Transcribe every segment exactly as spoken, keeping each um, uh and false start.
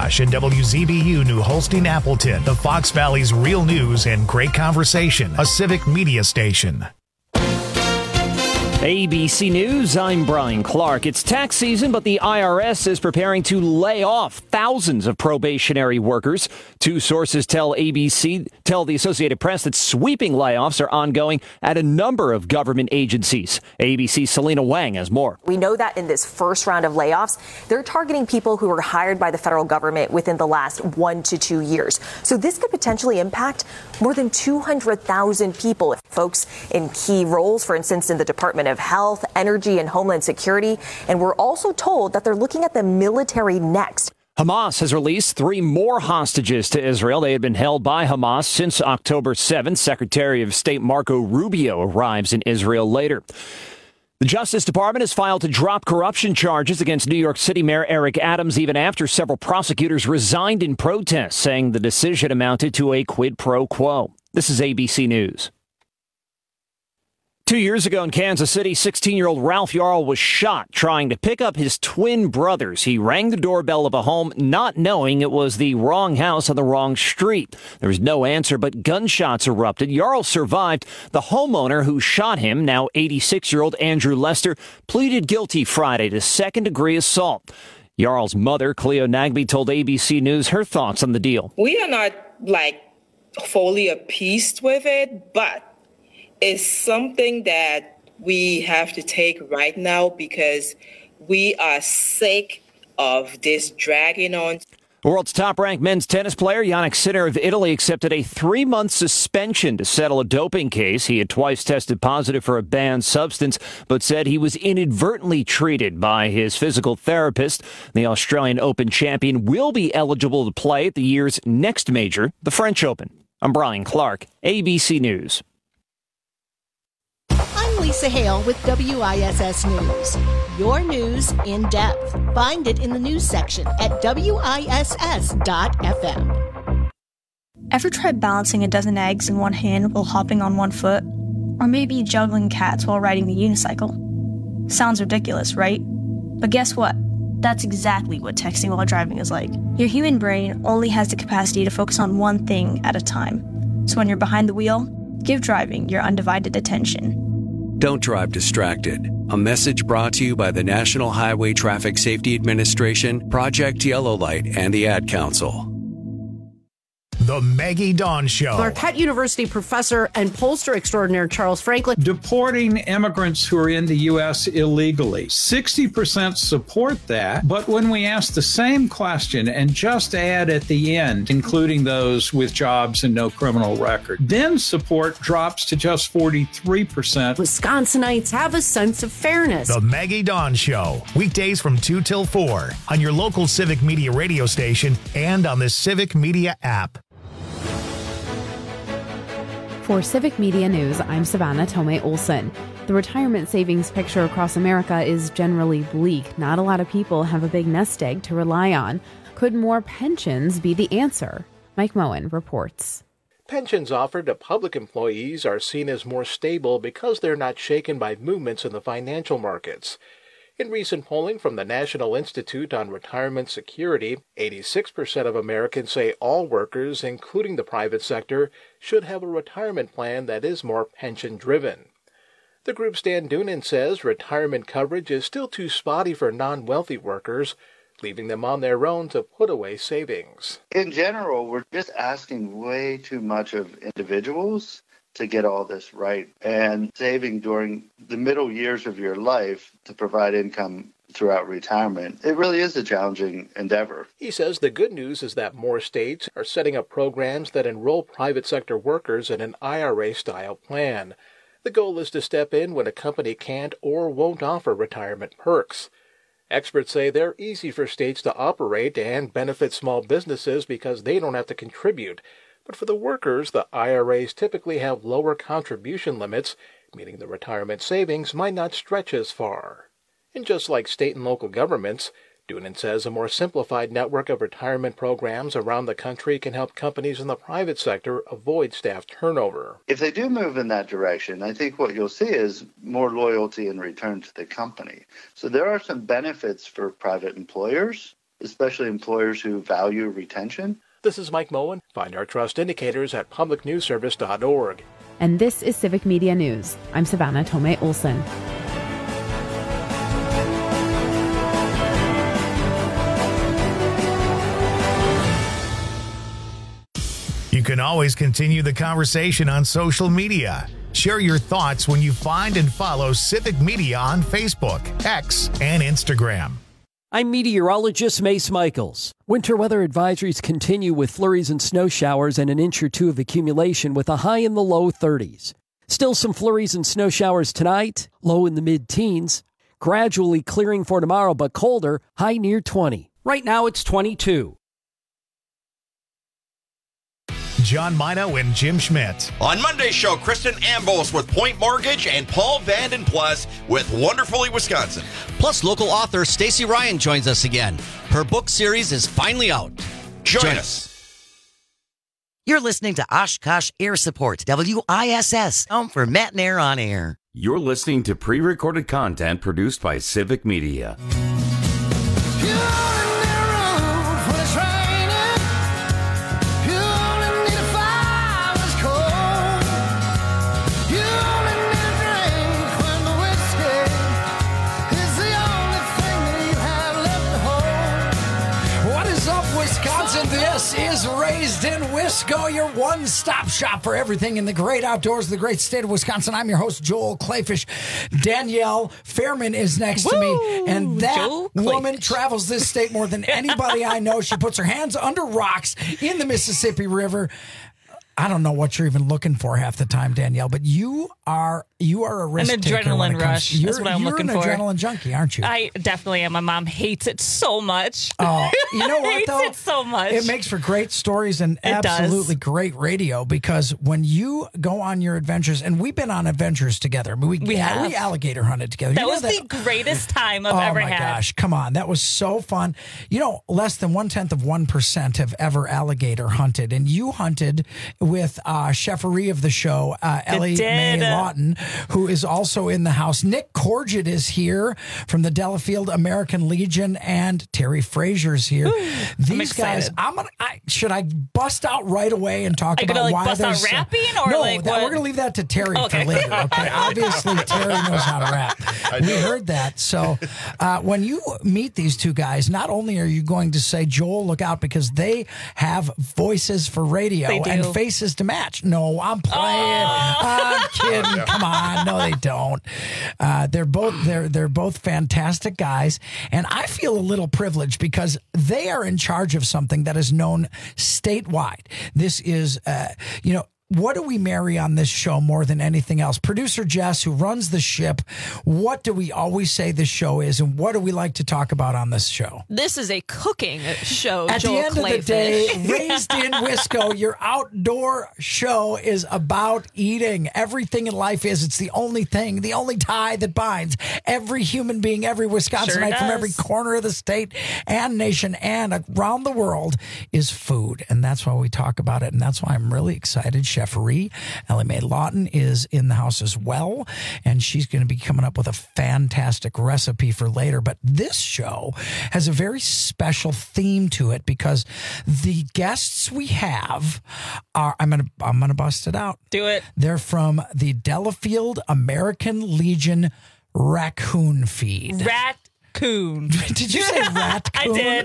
Josh and W Z B U New Holstein Appleton, the Fox Valley's real news and great conversation, a civic media station. A B C News, I'm Brian Clark. It's tax season, but the I R S is preparing to lay off thousands of probationary workers. Two sources tell A B C, tell the Associated Press that sweeping layoffs are ongoing at a number of government agencies. A B C's Selena Wang has more. We know that in this first round of layoffs, they're targeting people who were hired by the federal government within the last one to two years. So this could potentially impact more than two hundred thousand people. Folks in key roles, for instance, in the Department of Health, Energy, and Homeland Security. And we're also told that they're looking at the military next. Hamas has released three more hostages to Israel. They had been held by Hamas since October seventh. Secretary of State Marco Rubio arrives in Israel later. The Justice Department has filed to drop corruption charges against New York City Mayor Eric Adams, even after several prosecutors resigned in protest, saying the decision amounted to a quid pro quo. This is A B C News. Two years ago in Kansas City, sixteen-year-old Ralph Yarl was shot trying to pick up his twin brothers. He rang the doorbell of a home, not knowing it was the wrong house on the wrong street. There was no answer, but gunshots erupted. Yarl survived. The homeowner who shot him, now eighty-six-year-old Andrew Lester, pleaded guilty Friday to second-degree assault. Yarl's mother, Cleo Nagby, told A B C News her thoughts on the deal. We are not, like, fully appeased with it, but it's something that we have to take right now because we are sick of this dragging on. The world's top-ranked men's tennis player, Jannik Sinner of Italy, accepted a three-month suspension to settle a doping case. He had twice tested positive for a banned substance, but said he was inadvertently treated by his physical therapist. The Australian Open champion will be eligible to play at the year's next major, the French Open. I'm Brian Clark, A B C News. I'm Lisa Hale with W I S S News. Your news in depth. Find it in the news section at W I S S dot F M. Ever tried balancing a dozen eggs in one hand while hopping on one foot? Or maybe juggling cats while riding the unicycle? Sounds ridiculous, right? But guess what? That's exactly what texting while driving is like. Your human brain only has the capacity to focus on one thing at a time. So when you're behind the wheel, give driving your undivided attention. Don't drive distracted. A message brought to you by the National Highway Traffic Safety Administration, Project Yellow Light, and the Ad Council. The Maggie Dawn Show. Marquette University professor and pollster extraordinaire Charles Franklin. Deporting immigrants who are in the U S illegally. sixty percent support that, but when we ask the same question and just add at the end, including those with jobs and no criminal record, then support drops to just forty-three percent. Wisconsinites have a sense of fairness. The Maggie Dawn Show. Weekdays from two till four on your local Civic Media radio station and on the Civic Media app. For Civic Media News, I'm Savannah Tomei Olson. The retirement savings picture across America is generally bleak. Not a lot of people have a big nest egg to rely on. Could more pensions be the answer? Mike Moen reports. Pensions offered to public employees are seen as more stable because they're not shaken by movements in the financial markets. In recent polling from the National Institute on Retirement Security, eighty-six percent of Americans say all workers, including the private sector, should have a retirement plan that is more pension-driven. The group's Dan Doonan says retirement coverage is still too spotty for non-wealthy workers, leaving them on their own to put away savings. In general, we're just asking way too much of individuals to get all this right, and saving during the middle years of your life to provide income throughout retirement, it really is a challenging endeavor. He says the good news is that more states are setting up programs that enroll private sector workers in an I R A-style plan. The goal is to step in when a company can't or won't offer retirement perks. Experts say they're easy for states to operate and benefit small businesses because they don't have to contribute. But for the workers, the I R As typically have lower contribution limits, meaning the retirement savings might not stretch as far. And just like state and local governments, Doonan says a more simplified network of retirement programs around the country can help companies in the private sector avoid staff turnover. If they do move in that direction, I think what you'll see is more loyalty and return to the company. So there are some benefits for private employers, especially employers who value retention. This is Mike Moen. Find our trust indicators at public news service dot org. And this is Civic Media News. I'm Savannah Tomei Olson. You can always continue the conversation on social media. Share your thoughts when you find and follow Civic Media on Facebook, X, and Instagram. I'm meteorologist Mace Michaels. Winter weather advisories continue with flurries and snow showers and an inch or two of accumulation with a high in the low thirties. Still some flurries and snow showers tonight, low in the mid-teens. Gradually clearing for tomorrow, but colder, high near twenty. Right now it's twenty-two. John Mino and Jim Schmidt. On Monday's show, Kristen Ambos with Point Mortgage and Paul Vanden Plus with Wonderfully Wisconsin. Plus, local author Stacey Ryan joins us again. Her book series is finally out. Join, Join us. You're listening to Oshkosh Air Support, W I S S, home for Matt and Air on Air. You're listening to pre-recorded content produced by Civic Media. This is Raised in Wisco, your one-stop shop for everything in the great outdoors of the great state of Wisconsin. I'm your host, Joel Clayfish. Danielle Fairman is next Woo! to me, and that woman travels this state more than anybody I know. She puts her hands under rocks in the Mississippi River. I don't know what you're even looking for half the time, Danielle, but you are you are a risk An taker. adrenaline rush. You're, That's what I'm you're looking an for. adrenaline junkie, aren't you? I definitely am. My mom hates it so much. Oh, you know what, hates though? it so much. It makes for great stories and It absolutely does. great radio, because when you go on your adventures, and we've been on adventures together. I mean, we, We have. we alligator hunted together. That You know was the greatest time I've oh ever my had. gosh, come on. That was so fun. You know, less than one-tenth of one percent have ever alligator hunted, and you hunted with uh, Cheferie of the show, uh, Ellie did. Mae Lawton, who is also in the house. Nick Corgett is here from the Delafield American Legion, and Terry Frazier's here. Ooh, These I'm guys, I'm gonna. I, should I bust out right away and talk Are you about gonna, like, why bust out there's uh, rapping, or, no? like, that, what? we're going to leave that to Terry Okay. for later. Okay, obviously Terry knows how to rap. We heard that. So uh, when you meet these two guys, not only are you going to say, Joel, look out, because they have voices for radio They do. and faces to match. No, I'm playing. Oh. I'm kidding. Come on. No, they don't. Uh, they're both they're they're both fantastic guys, and I feel a little privileged because they are in charge of something that is known statewide. This is, uh, you know. What do we marry on this show more than anything else? Producer Jess, who runs the ship, what do we always say this show is, and what do we like to talk about on this show? This is a cooking show, At Joel the end Clayfish. of the day, Raised in Wisco, your outdoor show is about eating. Everything in life is. It's the only thing, the only tie that binds every human being, every Wisconsinite Sure from does. every corner of the state and nation and around the world is food. And that's why we talk about it. And that's why I'm really excited. Cheferie, Ellie Mae Lawton, is in the house as well. And she's going to be coming up with a fantastic recipe for later. But this show has a very special theme to it because the guests we have are, I'm going to, I'm going to bust it out. Do it. They're from the Delafield American Legion Raccoon Feed. Raccoon. Did you say rat? I did.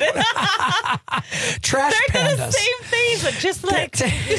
Trash They're pandas. the same things, but just like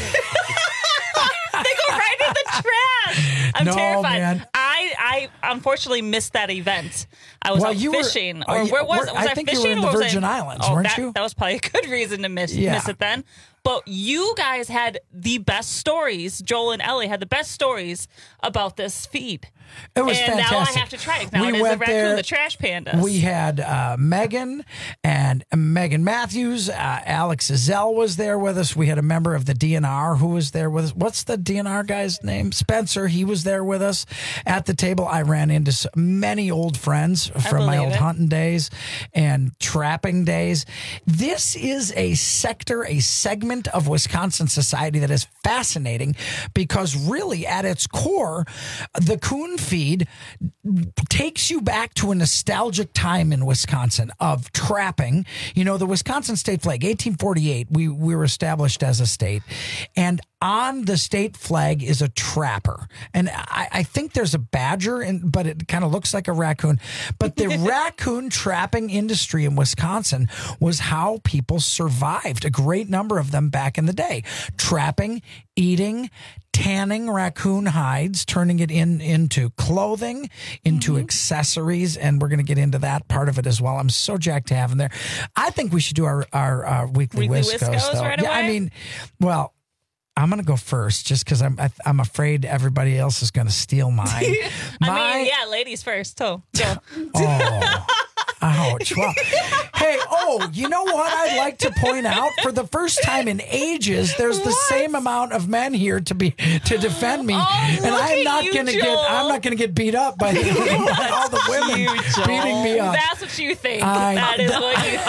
they go right in the trash. I'm No, terrified. man. I, I unfortunately missed that event. I was Well, out you were- fishing, oh, or yeah, where was, where- was I I think you were fishing? in the or was I- Virgin Islands, oh, weren't that, you? That was probably a good reason to miss Yeah. miss it then. But you guys had the best stories. Joel and Ellie had the best stories about this feed. It was and fantastic. now I have to try it. Now We it is went the raccoon, there- the trash pandas. We had uh, Megan and Megan Matthews. Uh, Alex Zell was there with us. We had a member of the D N R who was there with us. What's the D N R guy's name? Spencer. He was there with us at the table. I ran into so many old friends from my believe old it. hunting days and trapping days. This is a sector, a segment segment of Wisconsin society that is fascinating because really at its core, the coon feed takes you back to a nostalgic time in Wisconsin of trapping. You know, the Wisconsin state flag, eighteen forty-eight, we, we were established as a state. And on the state flag is a trapper. And I, I think there's a badger, in, but it kind of looks like a raccoon. But the raccoon trapping industry in Wisconsin was how people survived, a great number of them back in the day. Trapping, eating, tanning raccoon hides, turning it in into clothing, into mm-hmm. accessories, and we're going to get into that part of it as well. I'm so jacked to have them there. I think we should do our, our, our weekly, weekly Wiscos, Wiscos though. Right yeah, away? I mean, well, I'm going to go first just because I'm I'm afraid everybody else is going to steal mine. I My, mean, yeah, ladies first. Oh, go. oh. Ouch. Well, hey, oh, you know what I'd like to point out? For the first time in ages, there's the what? same amount of men here to be to defend me, oh, and I'm not going to get I'm not going to get beat up by, the, by all the women you, beating me up. That's what you think. I, that is what you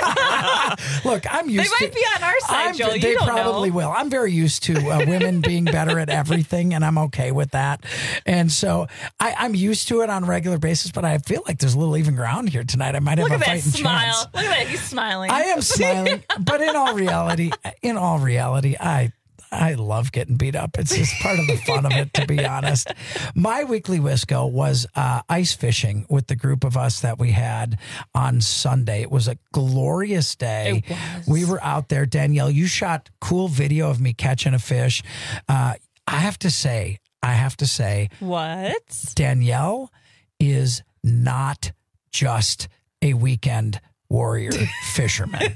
think. Look, I'm used. They might to, be on our side, I'm, Joel. You they don't probably know. will. I'm very used to uh, women being better at everything, and I'm okay with that. And so I, I'm used to it on a regular basis. But I feel like there's a little even ground here tonight. I might have Look a at that fighting smile. chance. Look at that. He's smiling. I am smiling, but in all reality, in all reality, I I love getting beat up. It's just part of the fun of it, to be honest. My weekly Wisco was uh, ice fishing with the group of us that we had on Sunday. It was a glorious day. It was. We were out there. Danielle, you shot cool video of me catching a fish. Uh, I have to say, I have to say, what? Danielle is not just a weekend warrior fisherman.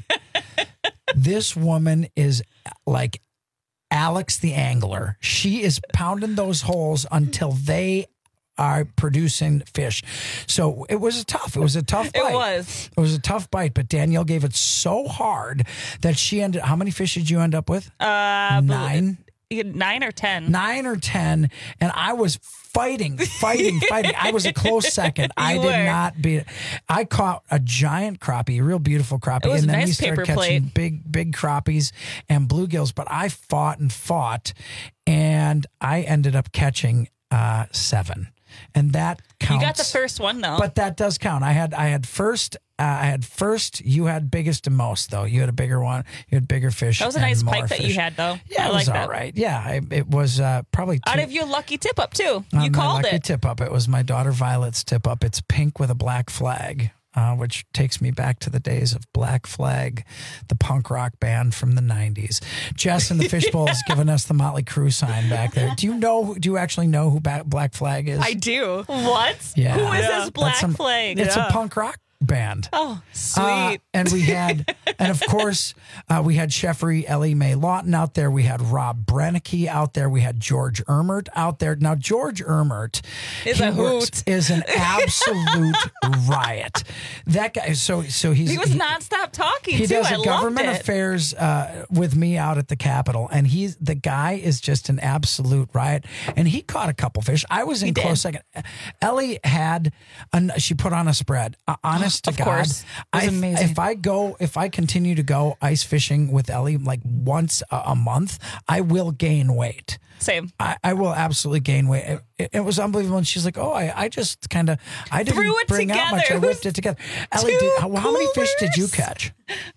This woman is like Alex the angler. She is pounding those holes until they are producing fish. So it was a tough, it was a tough bite. It was. It was a tough bite, but Danielle gave it so hard that she ended, how many fish did you end up with? Uh, Nine? Nine or ten. Nine or ten. And I was fighting, fighting, fighting. I was a close second. I You did were. not beat it. I caught a giant crappie, a real beautiful crappie. It was and a then nice we started paper catching plate. big, big crappies and bluegills. But I fought and fought, and I ended up catching uh, seven. And that counts. You got the first one, though. But that does count. I had I had first. Uh, I had first. You had biggest and most, though. You had a bigger one. You had bigger fish. That was a and nice more pike that you fish. had, though. Yeah, I it like was that. all right. Yeah, I, it was uh, probably two, Out of your lucky tip up, too. on You my called lucky it. tip up. It was my daughter Violet's tip up. It's pink with a black flag, uh, which takes me back to the days of Black Flag, the punk rock band from the nineties. Jess in the fishbowl has given us the Motley Crue sign back there. Do you know? Do you actually know who ba- Black Flag is? I do. What? Yeah. Who is Yeah. this Black That's some- Flag? It's Yeah. a punk rock band. Oh, sweet. Uh, and we had, and of course, uh, we had Sheffrey Ellie Mae Lawton out there. We had Rob Brennicky out there. We had George Ermert out there. Now, George Ermert Is he a works- hoot. is an absolute riot. That guy. So, so he's he was he- nonstop talking, he too. does I a loved government it. affairs uh, with me out at the Capitol, and he's the guy is just an absolute riot. And he caught a couple fish. I was in He close did. second. Ellie had, an, she put on a spread. Uh, honest to Of God, course. It was I, amazing. if I go, if I continue to go ice fishing with Ellie like once a, a month, I will gain weight. Same. I, I will absolutely gain weight. It, it, it was unbelievable. And she's like, "Oh, I, I just kind of, I didn't Threw it bring out much. I together. whipped it together." Ellie, Two did, how, how many fish did you coolers. catch?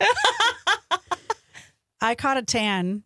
I caught a tan.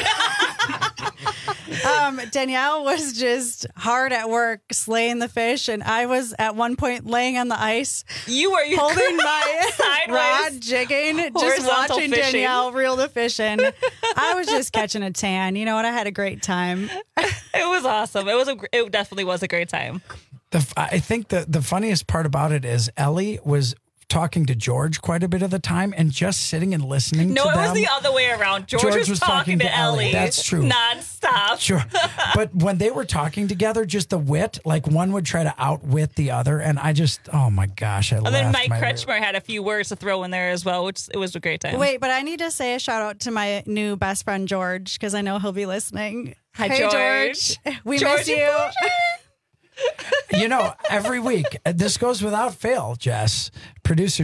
um, Danielle was just hard at work slaying the fish, and I was at one point laying on the ice. You were you holding my sideways rod, jigging, just horizontal watching fishing. Danielle reel the fish in. I was just catching a tan. You know what? I had a great time. It was awesome. It was a. gr- It definitely was a great time. The, f- I think the, the funniest part about it is Ellie was talking to George quite a bit of the time and just sitting and listening No, to it them. was the other way around. George, George was, was talking, to Ellie. That's true. Nonstop. Sure. But when they were talking together, just the wit, like one would try to outwit the other. And I just, oh my gosh, I And then laughed Mike my- Kretschmer had a few words to throw in there as well, which it was a great time. Wait, but I need to say a shout out to my new best friend, George, because I know he'll be listening. Hi, hey, George. George. We George miss you. You know, every week, this goes without fail, Jess, producer Jess,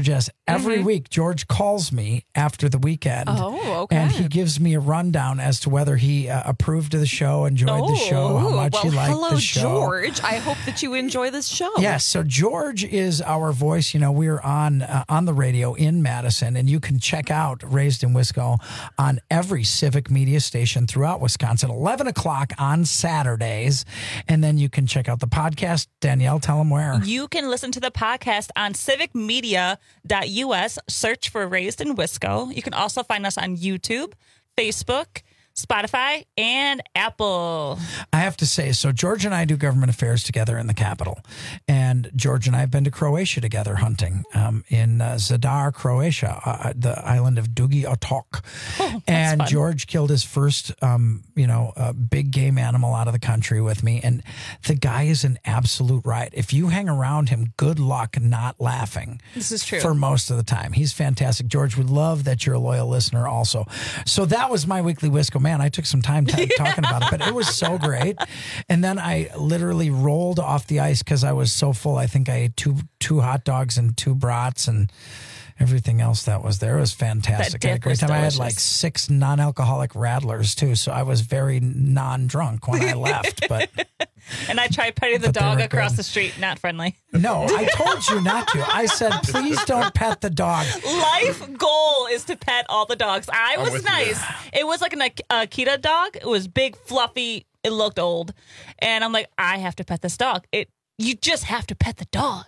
every Mhm. week, George calls me after the weekend. Oh, okay. And he gives me a rundown as to whether he uh, approved of the show, enjoyed the show, how Oh, much well, he liked hello, the show. George. I hope that you enjoy this show. Yes, so George is our voice. You know, we're on uh, on the radio in Madison, and you can check out Raised in Wisco on every civic media station throughout Wisconsin, eleven o'clock on Saturdays. And then you can check out the podcast. Danielle, tell them where. You can listen to the podcast on civic media dot U S. Search for Raised in Wisco. You can also find us on YouTube, Facebook, Spotify, and Apple. I have to say, so George and I do government affairs together in the capital. And George and I have been to Croatia together hunting um, in uh, Zadar, Croatia, uh, the island of Dugi Otok. Oh, and fun. George killed his first, um, you know, uh, big game animal out of the country with me. And the guy is an absolute riot. If you hang around him, good luck not laughing. This is true. For most of the time. He's fantastic. George, we love that you're a loyal listener also. So that was my weekly Wisco. Man, I took some time t- talking about it, but it was so great. And then I literally rolled off the ice because I was so full. I think I ate two two hot dogs and two brats and everything else that was there. It was fantastic. That I had a dip great was time. I had delicious. like six non-alcoholic Radlers too, so I was very non-drunk when I left. But And I tried petting the But they dog were across good. the street. Not friendly. no, I told you not to. I said, please don't pet the dog. Life goal is to pet all the dogs. I I'm was with you nice. It was like an Ak- Akita dog. It was big, fluffy. It looked old. And I'm like, I have to pet this dog. It. You just have to pet the dog.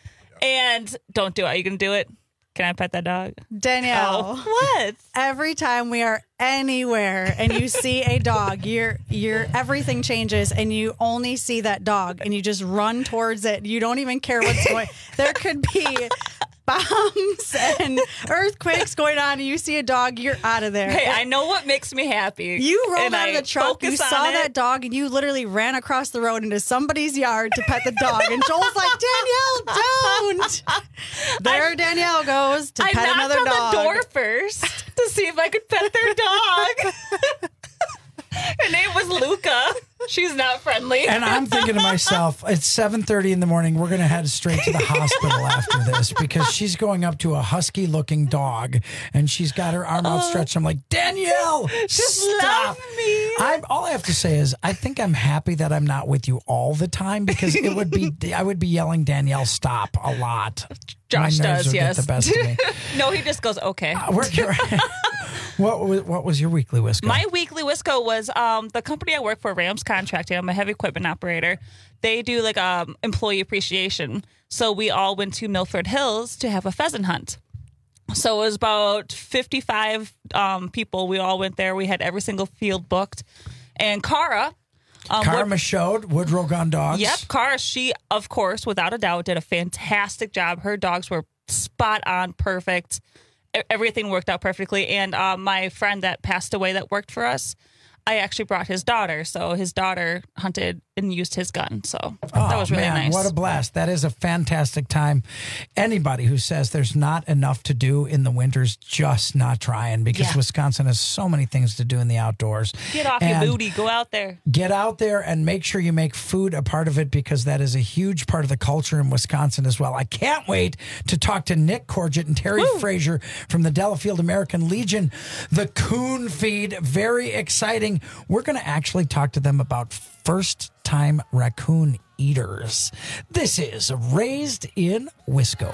And don't do it. Are you going to do it? Can I pet that dog? Danielle. Oh, what? Every time we are anywhere and you see a dog, your your everything changes and you only see that dog and you just run towards it. You don't even care what's going. There could be bombs and earthquakes going on and you see a dog, you're out of there. Hey, I know what makes me happy. You rolled and out of I the truck, you focus saw on that it. dog, and you literally ran across the road into somebody's yard to pet the dog. And Joel's like, Danielle, don't. There Danielle goes to I pet knocked another on dog. the door first to see if I could pet their dog. Her name was Luca. She's not friendly. And I'm thinking to myself, it's seven thirty in the morning. We're going to head straight to the hospital after this because she's going up to a husky-looking dog, and she's got her arm outstretched. I'm like, Danielle, Just stop. love me. I'm, all I have to say is I think I'm happy that I'm not with you all the time because it would be I would be yelling, Danielle, stop a lot. Josh My nerves does, would yes. get the best of me. No, he just goes, okay. Uh, we're- what, was, what was your weekly Wisco? My weekly Wisco was um, the company I work for, Rams Contracting. I'm a heavy equipment operator. They do like um, employee appreciation. So we all went to Milford Hills to have a pheasant hunt. So it was about fifty-five um, people. We all went there. We had every single field booked. And Cara. Um, Karma Wood- showed Woodrow Gun Dogs. Yep, Cara, she, of course, without a doubt, did a fantastic job. Her dogs were spot on, perfect. E- Everything worked out perfectly. And uh, my friend that passed away that worked for us, I actually brought his daughter. So his daughter hunted and used his gun. So that was really man, nice. What a blast. That is a fantastic time. Anybody who says there's not enough to do in the winters, just not trying because Yeah. Wisconsin has so many things to do in the outdoors. Get off And your booty. Go out there. Get out there and make sure you make food a part of it because that is a huge part of the culture in Wisconsin as well. I can't wait to talk to Nick Corgett and Terry Frazier from the Delafield American Legion. The Coon Feed, very exciting. We're going to actually talk to them about first-time raccoon eaters. This is Raised in Wisco.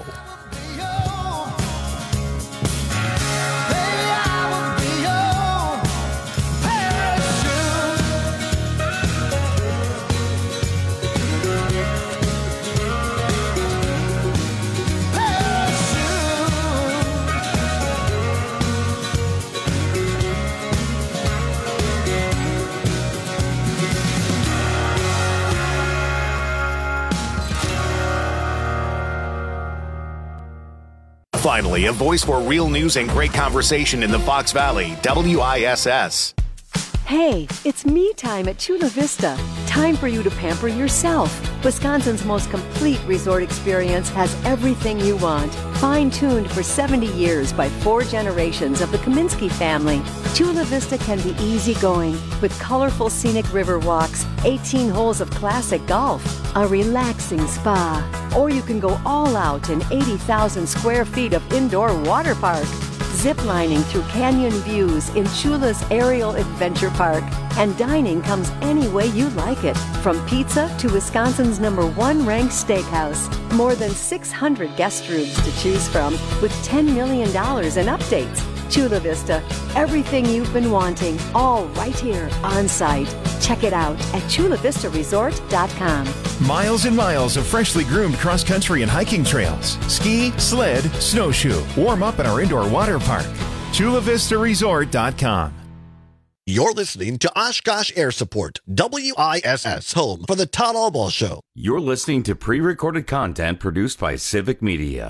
Finally, a voice for real news and great conversation in the Fox Valley, W I S S. Hey, it's me time at Chula Vista. Time for you to pamper yourself. Wisconsin's most complete resort experience has everything you want. Fine-tuned for seventy years by four generations of the Kaminsky family. Chula Vista can be easygoing with colorful scenic river walks, eighteen holes of classic golf, a relaxing spa, Or you can go all out in eighty thousand square feet of indoor water park. Ziplining through canyon views in Chula's Aerial Adventure Park. And dining comes any way you like it, from pizza to Wisconsin's number one ranked steakhouse. More than six hundred guest rooms to choose from, with ten million dollars in updates. Chula Vista, everything you've been wanting, all right here on site. Check it out at chula vista resort dot com. Miles and miles of freshly groomed cross-country and hiking trails. Ski, sled, snowshoe. Warm up at our indoor water park. chula vista resort dot com. You're listening to Oshkosh Air Support, W I S S, home for the Todd Albaugh Show. You're listening to pre-recorded content produced by Civic Media.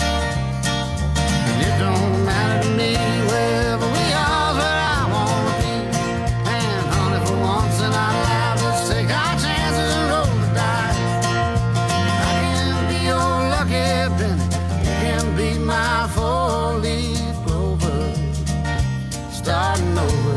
It don't matter to me wherever we are, where I wanna be. And honey, for once in our lives, let's take our chances and roll the dice. I can be your lucky penny, you can be my four-leaf clover, starting over.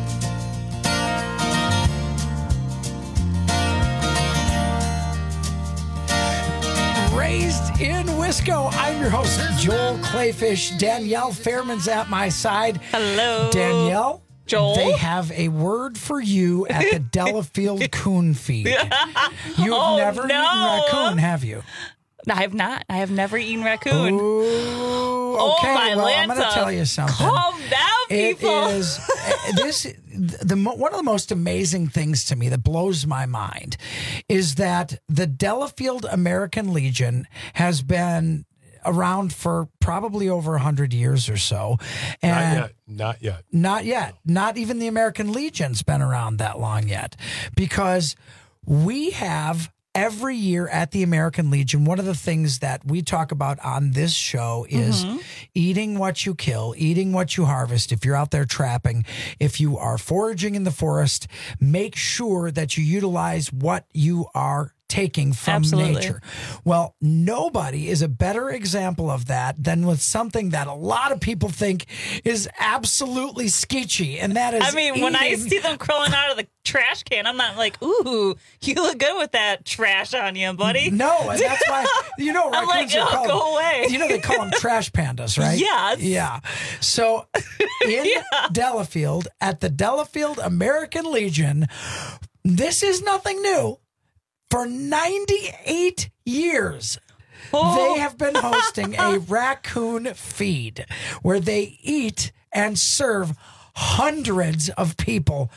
Raised in Wisco. I'm your host, Joel Clayfish. Danielle Fairman's at my side. Hello. Danielle. Joel. They have a word for you at the Delafield Coon Feed. You've Oh, never no. eaten raccoon, have you? No, I have not. I have never eaten raccoon. Ooh, Oh, okay, my well, I'm going to Lanta. tell you something. Calm down, people. It is uh, this the mo- one of the most amazing things to me that blows my mind is that the Delafield American Legion has been around for probably over a hundred years or so. And not yet. Not yet. Not yet. Not even the American Legion's been around that long yet, because we have every year at the American Legion, one of the things that we talk about on this show is Mm-hmm. eating what you kill, eating what you harvest. If you're out there trapping, if you are foraging in the forest, make sure that you utilize what you are taking from Absolutely. nature. Well, nobody is a better example of that than with something that a lot of people think is absolutely sketchy, and that is I mean, when I eating- see them crawling out of the trash can, I'm not like, ooh, you look good with that trash on you, buddy. No, and that's why, you know, I'm like, raccoons are oh, called- go away. You know, they call them trash pandas, right? Yes. Yeah. So in Yeah. Delafield, at the Delafield American Legion, this is nothing new. For ninety-eight years, Oh. they have been hosting a raccoon feed where they eat and serve hundreds of people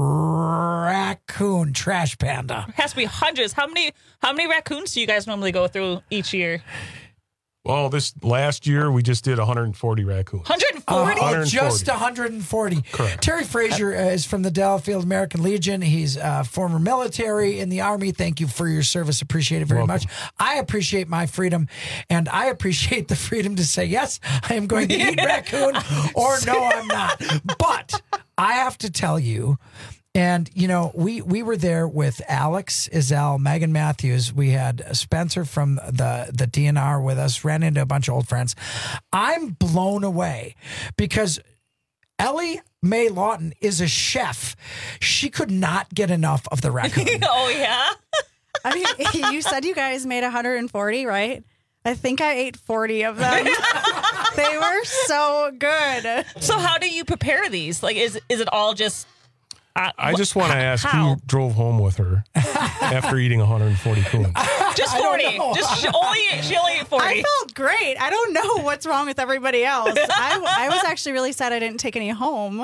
raccoon trash panda. It has to be hundreds. How many how many raccoons do you guys normally go through each year? Well, this last year we just did one hundred forty raccoons. one hundred forty? Uh, one hundred forty. just one hundred forty. Correct. Terry Frazier uh, is from the Delafield American Legion. He's uh, former military in the Army. Thank you for your service. Appreciate it very Welcome. much. I appreciate my freedom, and I appreciate the freedom to say, yes, I am going to eat raccoon, or no, I'm not. But I have to tell you, and, you know, we, we were there with Alex Izell, Megan Matthews. We had Spencer from the, the D N R with us, ran into a bunch of old friends. I'm blown away because Ellie Mae Lawton is a chef. She could not get enough of the raccoon. Oh, yeah? I mean, you said you guys made one hundred forty, right? I think I ate forty of them. They were so good. So how do you prepare these? Like, is is it all just... Uh, I just want to ask how? who drove home with her after eating one hundred forty coons. Just forty. Just she only she only ate forty. I felt great. I don't know what's wrong with everybody else. I, I was actually really sad I didn't take any home.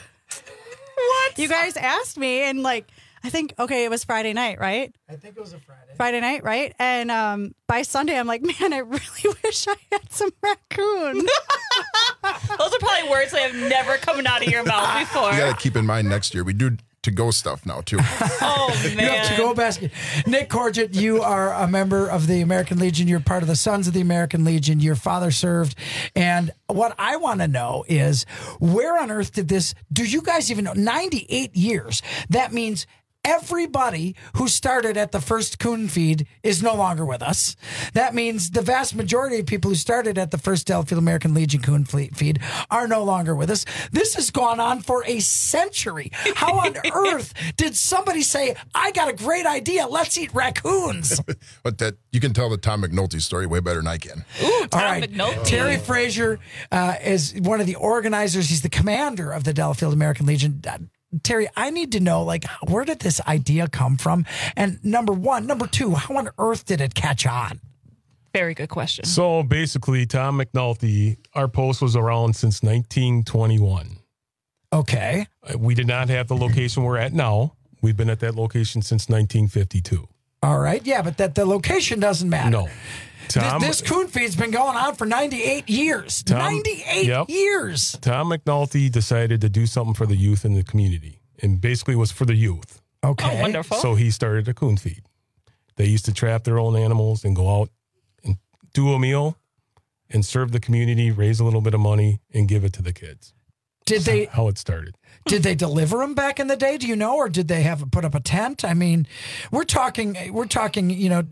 What? You guys asked me, and like, I think, okay, it was Friday night, right? I think it was a Friday. Friday night, right? And um, by Sunday, I'm like, man, I really wish I had some raccoon. Those are probably words that have never come out of your mouth before. You got to keep in mind next year we do to-go stuff now too. Oh, You have man. to go basket. Nick Corgett, you are a member of the American Legion. You're part of the Sons of the American Legion. Your father served. And what I want to know is, where on earth did this, do you guys even know? ninety-eight years. That means Everybody who started at the first coon feed is no longer with us. That means the vast majority of people who started at the first Delafield American Legion coon feed are no longer with us. This has gone on for a century. How on earth did somebody say, I got a great idea, let's eat raccoons? But that you can tell the Tom McNulty story way better than I can. Ooh, Tom All right. McNulty. Terry Frazier uh, is one of the organizers. He's the commander of the Delafield American Legion. Uh, Terry, I need to know, like, where did this idea come from? And number one, number two, how on earth did it catch on? Very good question. So basically, Tom McNulty, our post was around since nineteen twenty-one. Okay. We did not have the location we're at now. We've been at that location since nineteen fifty-two. All right. Yeah, but that the location doesn't matter. No. Tom, this, this coon feed's been going on for ninety-eight years. Tom, ninety-eight yep. years. Tom McNulty decided to do something for the youth in the community, and basically was for the youth. Okay. Oh, wonderful. So he started a coon feed. They used to trap their own animals and go out and do a meal and serve the community, raise a little bit of money, and give it to the kids. Did they? How it started. Did they deliver them back in the day? Do you know, or did they have put up a tent? I mean, we're talking, we're talking, you know,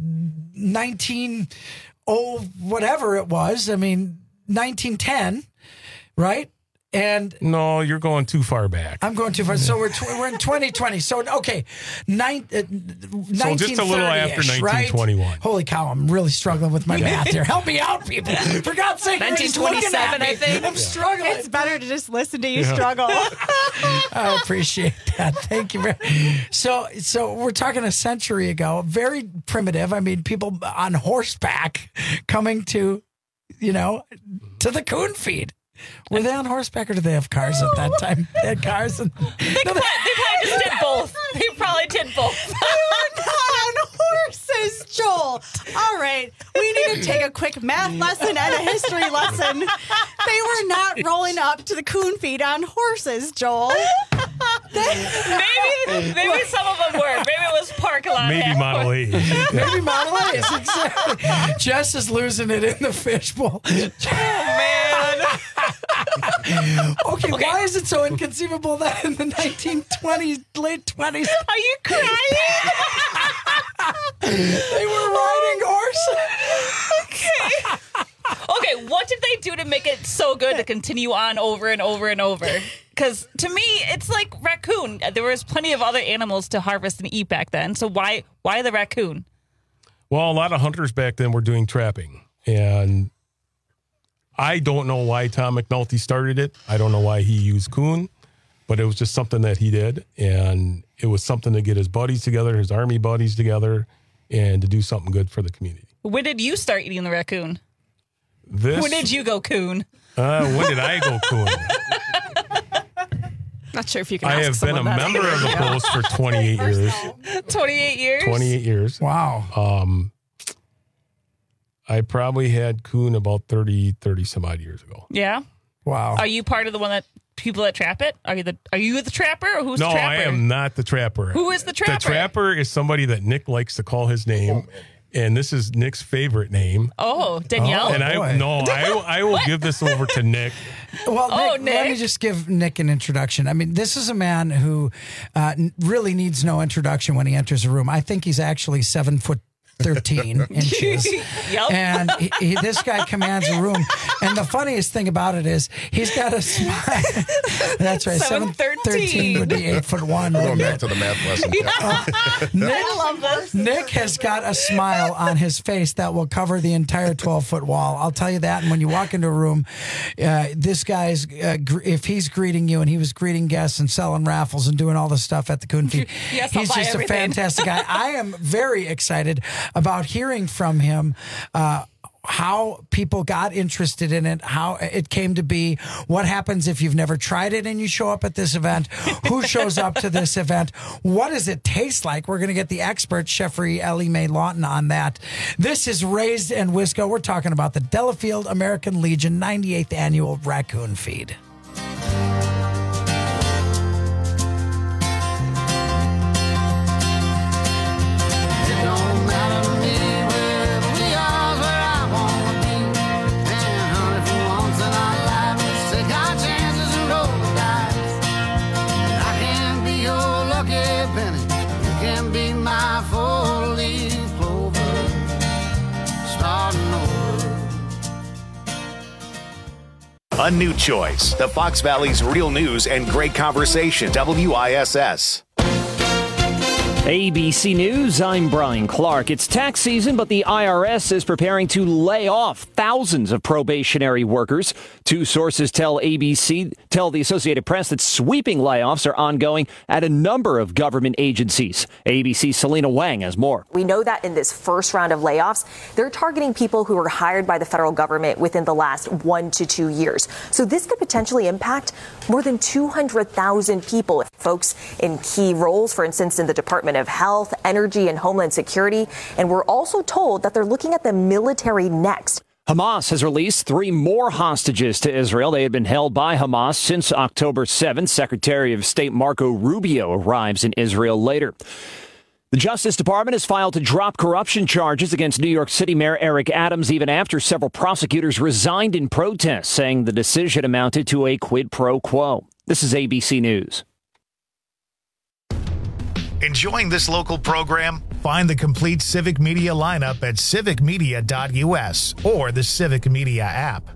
nineteen oh whatever it was. I mean, nineteen ten, right? And no, you're going too far back. I'm going too far. So we're tw- we're in twenty twenty. So okay, nine, uh, so just a little after nineteen twenty-one. Right? Holy cow! I'm really struggling with my math here. Help me out, people! For God's sake, nineteen twenty-seven. I think I'm struggling. It's better to just listen to you Yeah. struggle. I appreciate that. Thank you very So, so we're talking a century ago. Very primitive. I mean, people on horseback coming to, you know, to the coon feed. Were they on horseback or did they have cars at that time? They had cars. And, They, probably, they probably just did both. They probably did both. They were not on horses, Joel. All right. We need to take a quick math lesson and a history lesson. They were not rolling up to the coon feed on horses, Joel. maybe, maybe some of them were. Maybe it was park lot. Maybe Model A's. Maybe Model A's. Exactly. Jess is losing it in the fishbowl. Oh, man. Okay, okay, why is it so inconceivable that in the nineteen twenties, late twenties... Are you crying? They were riding horses. Okay. Okay, what did they do to make it so good to continue on over and over and over? Because to me, it's like raccoon. There was plenty of other animals to harvest and eat back then. So why why the raccoon? Well, a lot of hunters back then were doing trapping. And I don't know why Tom McNulty started it. I don't know why he used coon. But it was just something that he did. And it was something to get his buddies together, his army buddies together, and to do something good for the community. When did you start eating the raccoon? This, when did you go coon? Uh, when did I go coon? Not sure if you can I ask have been a that. member of the Post for twenty-eight years. twenty-eight years? twenty-eight years. Wow. Um, I probably had coon about thirty, thirty some odd years ago. Yeah? Wow. Are you part of the one that people that trap it? Are you the Are you the trapper or who's no, the trapper? I am not the trapper. Who is the trapper? The trapper is somebody that Nick likes to call his name. And this is Nick's favorite name. Oh, Danielle. And I boy. no, I I will give this over to Nick. Well, Oh, Nick, let Nick. me just give Nick an introduction. I mean, this is a man who uh, n- really needs no introduction when he enters a room. I think he's actually seven foot thirteen inches. Yep. And he, he, this guy commands a room. And the funniest thing about it is he's got a smile. That's right. seven thirteen would be eight foot one. Going wouldn't back it? to the math lesson. Nick, I love this. Nick has got a smile on his face that will cover the entire twelve foot wall. I'll tell you that. And when you walk into a room, uh, this guy's, uh, gr- if he's greeting you and he was greeting guests and selling raffles and doing all the stuff at the Coon Feed, Yes, I'll he's buy just everything. a fantastic guy. I am very excited about hearing from him. Uh, how people got interested in it, how it came to be, what happens if you've never tried it and you show up at this event, who shows up to this event, what does it taste like? We're going to get the expert, Chef-Free Ellie Mae Lawton, on that. This is Raised in Wisco. We're talking about the Delafield American Legion ninety-eighth Annual Raccoon Feed. It don't matter to me wherever we are, where I wanna be. And honey, for once in our life, let's take our chances and roll the dice. I can be your lucky penny. A new choice. The Fox Valley's real news and great conversation. W I S S. A B C News, I'm Brian Clark. It's tax season, but the I R S is preparing to lay off thousands of probationary workers. Two sources tell A B C, tell the Associated Press that sweeping layoffs are ongoing at a number of government agencies. A B C's Selena Wang has more. We know that in this first round of layoffs, they're targeting people who were hired by the federal government within the last one to two years. So this could potentially impact more than two hundred thousand people. Folks in key roles, for instance, in the Department of Health, Energy, and Homeland Security. And we're also told that they're looking at the military next. Hamas has released three more hostages to Israel. They had been held by Hamas since October seventh. Secretary of State Marco Rubio arrives in Israel later. The Justice Department has filed to drop corruption charges against New York City Mayor Eric Adams, even after several prosecutors resigned in protest, saying the decision amounted to a quid pro quo. This is A B C News. Enjoying this local program? Find the complete Civic Media lineup at civic media dot U S or the Civic Media app.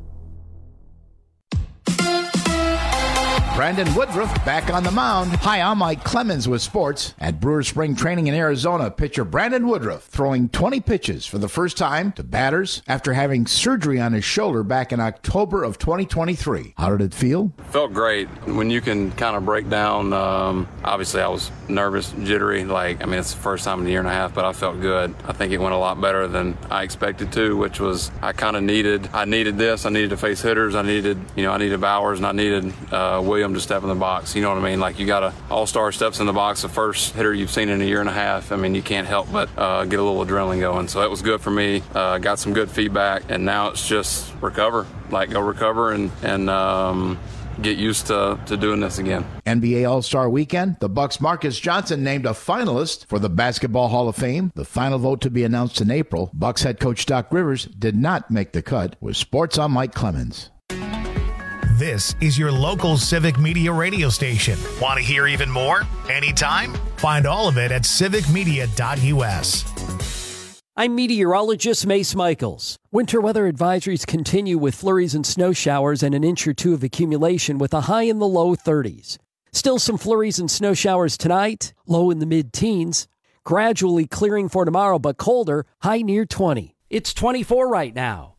Brandon Woodruff back on the mound. Hi, I'm Mike Clemens with sports. At Brewers Spring Training in Arizona, pitcher Brandon Woodruff throwing twenty pitches for the first time to batters after having surgery on his shoulder back in October of twenty twenty-three. How did it feel? Felt great. When you can kind of break down, um, obviously I was nervous, jittery. Like, I mean, it's the first time in a year and a half, but I felt good. I think it went a lot better than I expected to, which was I kind of needed, I needed this. I needed to face hitters. I needed, you know, I needed Bowers and I needed uh, Williams to step in the box. You know what I mean? Like, you got a all-star steps in the box, the first hitter you've seen in a year and a half. I mean, you can't help but uh, get a little adrenaline going. So it was good for me. Uh, got some good feedback, and now it's just recover. Like, go recover and and um, get used to, to doing this again. N B A All-Star Weekend, the Bucks' Marcus Johnson named a finalist for the Basketball Hall of Fame. The final vote to be announced in April. Bucks head coach Doc Rivers did not make the cut. With sports, I'm Mike Clemens. This is your local Civic Media radio station. Want to hear even more? Anytime? Find all of it at civic media dot U S. I'm meteorologist Mace Michaels. Winter weather advisories continue with flurries and snow showers and an inch or two of accumulation with a high in the low thirties. Still some flurries and snow showers tonight, low in the mid-teens. Gradually clearing for tomorrow, but colder, high near twenty. It's twenty-four right now.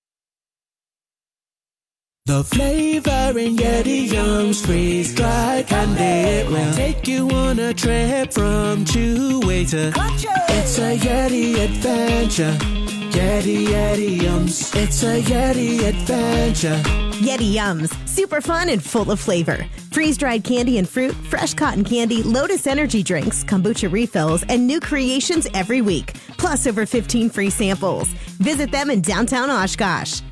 The flavor in Yeti Yum's freeze-dried candy. It will take you on a trip from Chewy to It's a Yeti adventure. Yeti, Yeti Yums. It's a Yeti adventure. Yeti Yums. Super fun and full of flavor. Freeze-dried candy and fruit, fresh cotton candy, Lotus energy drinks, kombucha refills, and new creations every week. Plus over fifteen free samples. Visit them in downtown Oshkosh.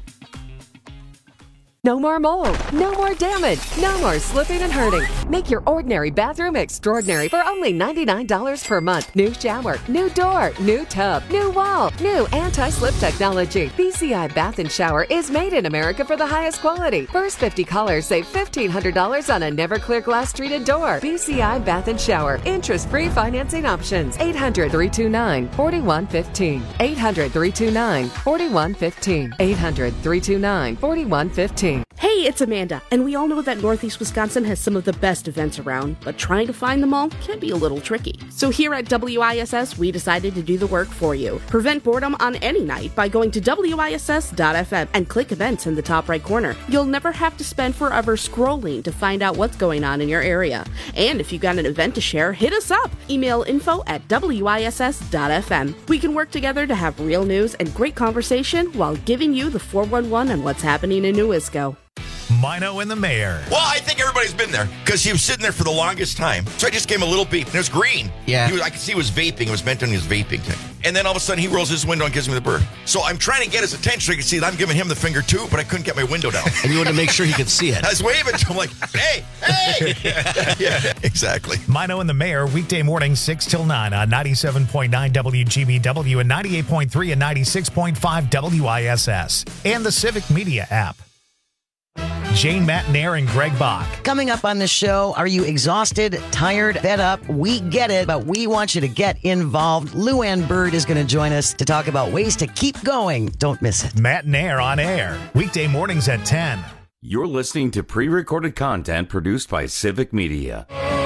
No more mold, no more damage, no more slipping and hurting. Make your ordinary bathroom extraordinary for only ninety-nine dollars per month. New shower, new door, new tub, new wall, new anti-slip technology. B C I Bath and Shower is made in America for the highest quality. First fifty callers save fifteen hundred dollars on a never clear glass treated door. B C I Bath and Shower. Interest-free financing options. eight hundred, three two nine, four one one five. eight hundred, three two nine, four one one five. eight hundred, three two nine, four one one five. Hey, it's Amanda, and we all know that Northeast Wisconsin has some of the best events around, but trying to find them all can be a little tricky. So here at W I S S, we decided to do the work for you. Prevent boredom on any night by going to W I S S dot F M and click events in the top right corner. You'll never have to spend forever scrolling to find out what's going on in your area. And if you've got an event to share, hit us up. Email info at W I S S dot F M. We can work together to have real news and great conversation while giving you the four one one on what's happening in New Isco. Mino and the Mayor. Well, I think everybody's been there because he was sitting there for the longest time. So I just gave him a little beep, and it was green. Yeah. He was, I could see he was vaping. It was meant on his vaping thing. And then all of a sudden, he rolls his window and gives me the bird. So I'm trying to get his attention so he can see that I'm giving him the finger too, but I couldn't get my window down. And you wanted to make sure he could see it. I was waving to him like, hey, hey. Yeah, exactly. Mino and the Mayor, weekday morning, six till nine on ninety-seven point nine W G B W and ninety-eight point three and ninety-six point five W I S S. And the Civic Media app. Jane Matnair and Greg Bach. Coming up on the show, are you exhausted, tired, fed up? We get it, but we want you to get involved. Luann Bird is going to join us to talk about ways to keep going. Don't miss it. Matnair on air, weekday mornings at ten. You're listening to pre-recorded content produced by Civic Media.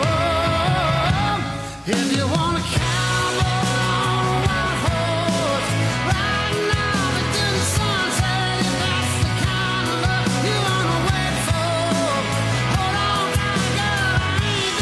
If you want to cowboy on a white horse, right now into the sunset, if that's the kind of love you want to wait for, hold on now, girl, I ain't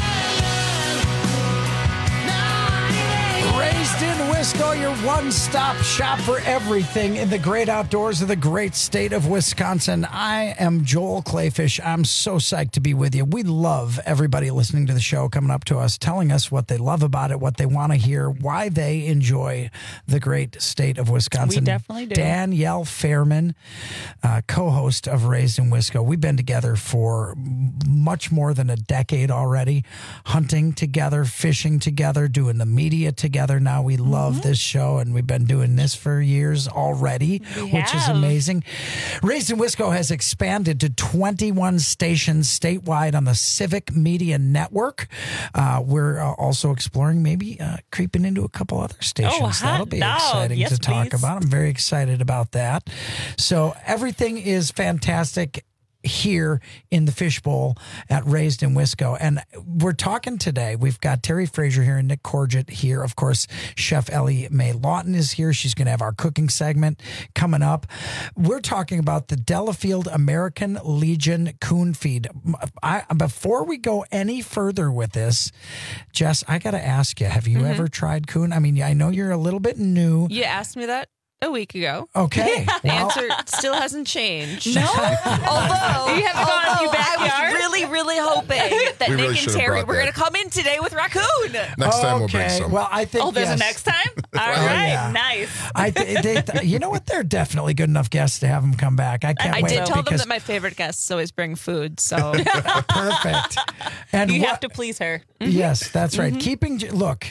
there yet. No, I ain't there yet. Raised in Wisco, your one-stop shop for everything in the great outdoors of the great state of Wisconsin. I am Joel Clayfish. I'm so psyched to be with you. We love everybody listening to the show, coming up to us, telling us what they love about it, what they want to hear, why they enjoy the great state of Wisconsin. We definitely do. Danielle Fairman, uh, co-host of Raised in Wisco. We've been together for much more than a decade already, hunting together, fishing together, doing the media together. Now we love Mm-hmm. this show, and we've been doing this for years already, We which is have. amazing. Raised in Wisco has expanded to twenty-one stations statewide on the Civic Media Network. Uh, we're uh, also exploring maybe uh, creeping into a couple other stations. Oh, hot That'll be dog. exciting Yes, to talk please. about. I'm very excited about that. So everything is fantastic here in the fishbowl at Raised in Wisco. And we're talking today. We've got Terry Frazier here and Nick Corgett here. Of course, Chef Ellie Mae Lawton is here. She's going to have our cooking segment coming up. We're talking about the Delafield American Legion Coon Feed. I, before we go any further with this, Jess, I got to ask you, have you Mhm. ever tried coon? I mean, I know you're a little bit new. You asked me that a week ago. Okay. The Well- answer still hasn't changed. No? although, You haven't gone to your although I backyard? was really, really hoping that We Nick really and should have Terry brought were that. going to come in today with raccoon. Next time we'll bring Okay. some. Well, I think Oh, there's yes. a next time? All Oh, right. yeah. Nice. I th- they th- you know what? They're definitely good enough guests to have them come back. I can't I wait did tell them because that my favorite guests always bring food, so perfect. And You what- have to please her. yes, that's right. Keeping J- look,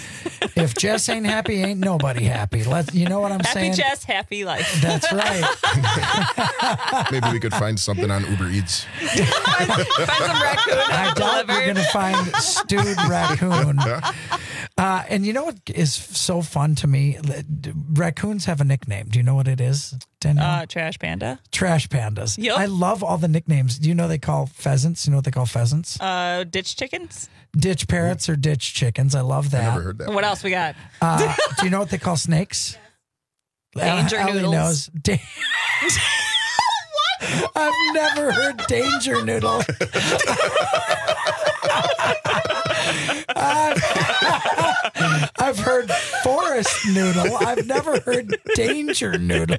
if Jess ain't happy, ain't nobody happy. Let you know what I'm Happy saying. Jess, happy life. That's right. Maybe we could find something on Uber Eats. find some raccoon I doubt we're delivered. going to find stewed raccoon. Uh, and you know what is so fun to me? Raccoons have a nickname. Do you know what it is, Danielle? Uh, trash panda. Trash pandas. Yep. I love all the nicknames. Do you know they call pheasants? You know what they call pheasants? Uh, ditch chickens. Ditch parrots or ditch chickens. I love that. I never heard that. What else we got? Uh, do you know what they call snakes? Danger Ellie noodles. knows. Da- I've never heard danger noodle. I've, I've heard forest noodle. I've never heard danger noodle.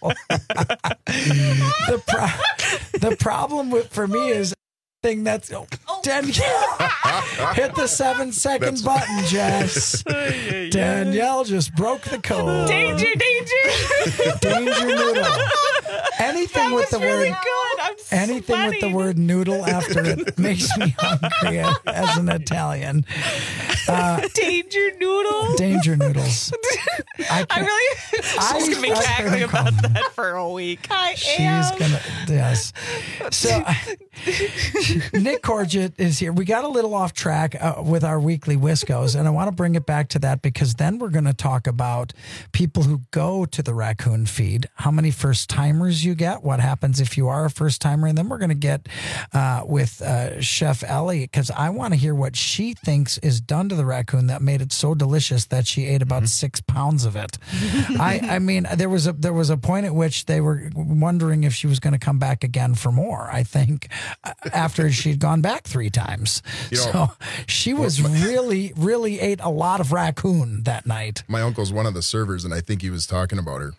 the pro- the problem with for me is thing that's oh, ten, hit the seven second That's- button, Jess. Danielle just broke the code. Danger, danger. Danger noodle. Anything That with the was really word good. I'm anything with the sweating. word noodle after it makes me hungry as an Italian. Uh, Danger noodle. danger noodles. I, I can't- really. I- She's gonna be I've heard cackling it about called- that for a week. I She's am. gonna yes. So Nick Corgett is here. We got a little off track uh, with our weekly Wiscos, and I want to bring it back to that because then we're going to talk about people who go to the raccoon feed, how many first timers you get, what happens if you are a first timer, and then we're going to get uh, with uh, Chef Ellie because I want to hear what she thinks is done to the raccoon that made it so delicious that she ate about six pounds of it. I, I mean, there was a there was a point at which they were wondering if she was going to come back again for more. I think uh, after she'd gone back three times, You know, so she was really really ate a lot of raccoon that night. My uncle's one of the servers, and I think he was talking about her.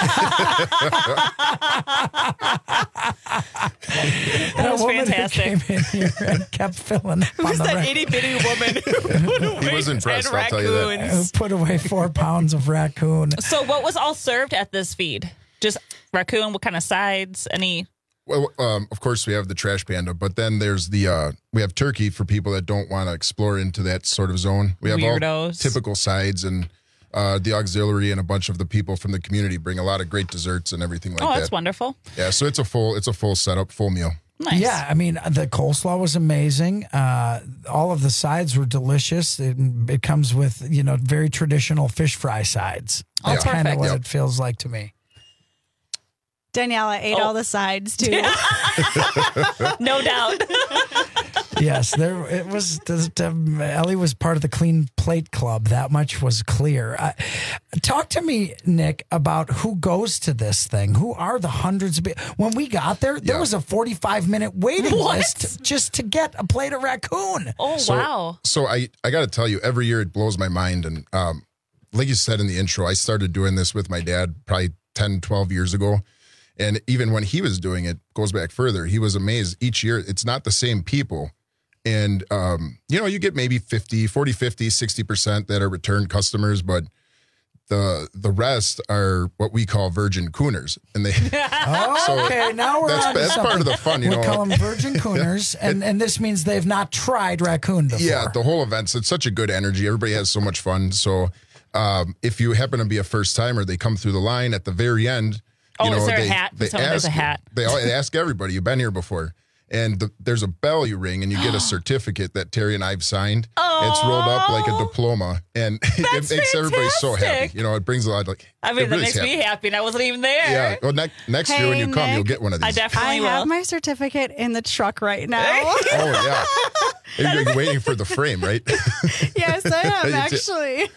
That And was a woman fantastic. who came in here and kept filling up on Who's the that rac- itty bitty woman who put away He was impressed, ten I'll tell you that. who raccoons? put away four pounds of raccoon. So, what was all served at this feed? Just raccoon. What kind of sides? Any? Well, um, of course, we have the trash panda, but then there's the uh, we have turkey for people that don't want to explore into that sort of zone. We have all Weirdos. typical sides, and uh, the auxiliary and a bunch of the people from the community bring a lot of great desserts and everything like Oh, that. that's wonderful. Yeah, so it's a full it's a full setup, full meal. Nice. Yeah, I mean the coleslaw was amazing. Uh, all of the sides were delicious. It, it comes with you know very traditional fish fry sides. Oh, That's kind of perfect. what Yep. it feels like to me. Daniela ate Oh. all the sides too. No doubt. Yes, there it was. The, the, Ellie was part of the Clean Plate Club. That much was clear. Uh, talk to me, Nick, about who goes to this thing. Who are the hundreds of people? When we got there, there Yeah. was a forty-five minute waiting What? list just to get a plate of raccoon. Oh, So, wow. So I, I got to tell you, every year it blows my mind. And um, like you said in the intro, I started doing this with my dad probably ten, twelve years ago. And even when he was doing it, goes back further, he was amazed each year. It's not the same people. And, um, you know, you get maybe fifty, forty, fifty, sixty percent that are return customers, but the the rest are what we call virgin cooners. And they, Oh, So, okay, now we're that's- on to that's part of something. the fun, you we know. call them virgin cooners, and, and this means they've not tried raccoon before. yeah, the whole event's, it's such a good energy. Everybody has so much fun. So um, if you happen to be a first timer, they come through the line at the very end. You Oh, know, is there a they, hat? They Tell me there's a ask- hat. They, all- they ask everybody, you've been here before. And the, there's a bell you ring, and you get a certificate that Terry and I've signed. It's rolled up like a diploma, and it makes everybody so happy. fantastic. You know, it brings a lot. Like I mean, it that really makes is me happy. happy, and I wasn't even there. Yeah. Well, ne- next year when Hey, you come, Nick. you'll get one of these. I definitely I will. have my certificate in the truck right now. Oh yeah. You're waiting for the frame, right? Yes, I am You did. actually.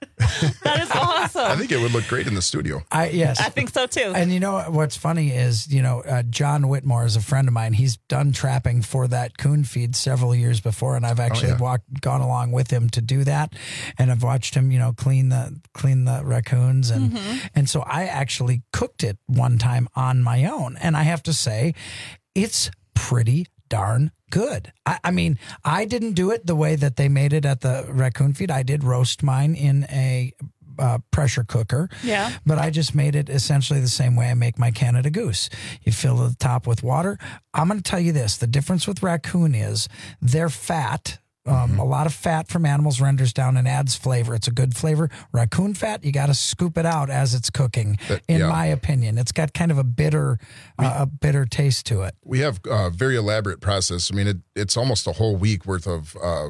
That is awesome. I think it would look great in the studio. I yes, I think so too. And you know what's funny is, you know, uh, John Whitmore is a friend of mine. He's done trapping for that coon feed several years before, and I've actually yeah. walked, gone along with him to do that, and I've watched him, you know, clean the clean the raccoons, and Mm-hmm. and so I actually cooked it one time on my own, and I have to say, it's pretty darn good. I, I mean, I didn't do it the way that they made it at the raccoon feed. I did roast mine in a uh, pressure cooker. Yeah. But I just made it essentially the same way I make my Canada Goose. You fill the top with water. I'm going to tell you this. The difference with raccoon is their fat, um, a lot of fat from animals renders down and adds flavor. It's a good flavor. Raccoon fat, you got to scoop it out as it's cooking, But, in yeah. my opinion. It's got kind of a bitter, uh, a bitter taste to it. We have a very elaborate process. I mean, it, it's almost a whole week worth of uh,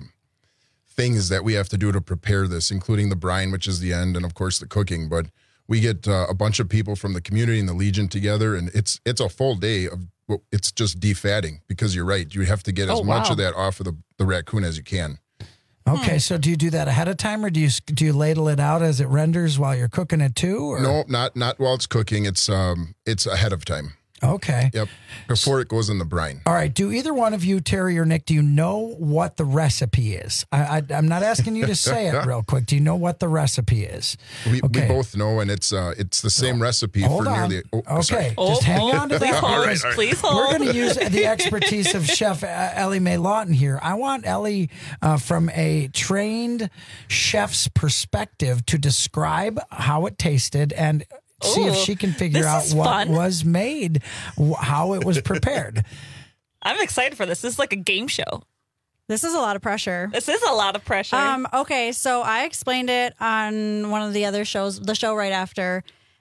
things that we have to do to prepare this, including the brine, which is the end, and of course the cooking. But we get uh, a bunch of people from the community and the Legion together, and it's it's a full day of. Well, it's just defatting because you're right. You have to get as Oh, much wow. of that off of the, the raccoon as you can. Okay, so do you do that ahead of time, or do you do you ladle it out as it renders while you're cooking it too? Or? No, not not while it's cooking. It's um it's ahead of time. Okay. Yep. Before it goes in the brine. All right. Do either one of you, Terry or Nick, do you know what the recipe is? I, I, I'm not asking you to say it real quick. Do you know what the recipe is? We, Okay. we both know, and it's uh it's the same recipe Hold for on. nearly. Oh, Okay, sorry. just hang on to please that. hold. because Please hold. We're going to use the expertise of Chef uh, Ellie Mae Lawton here. I want Ellie, uh, from a trained chef's perspective, to describe how it tasted and see if Ooh, she can figure this out is what fun. was made, wh- how it was prepared. I'm excited for this. This is like a game show. This is a lot of pressure. This is a lot of pressure. Um, okay, so I explained it on one of the other shows, the show right after.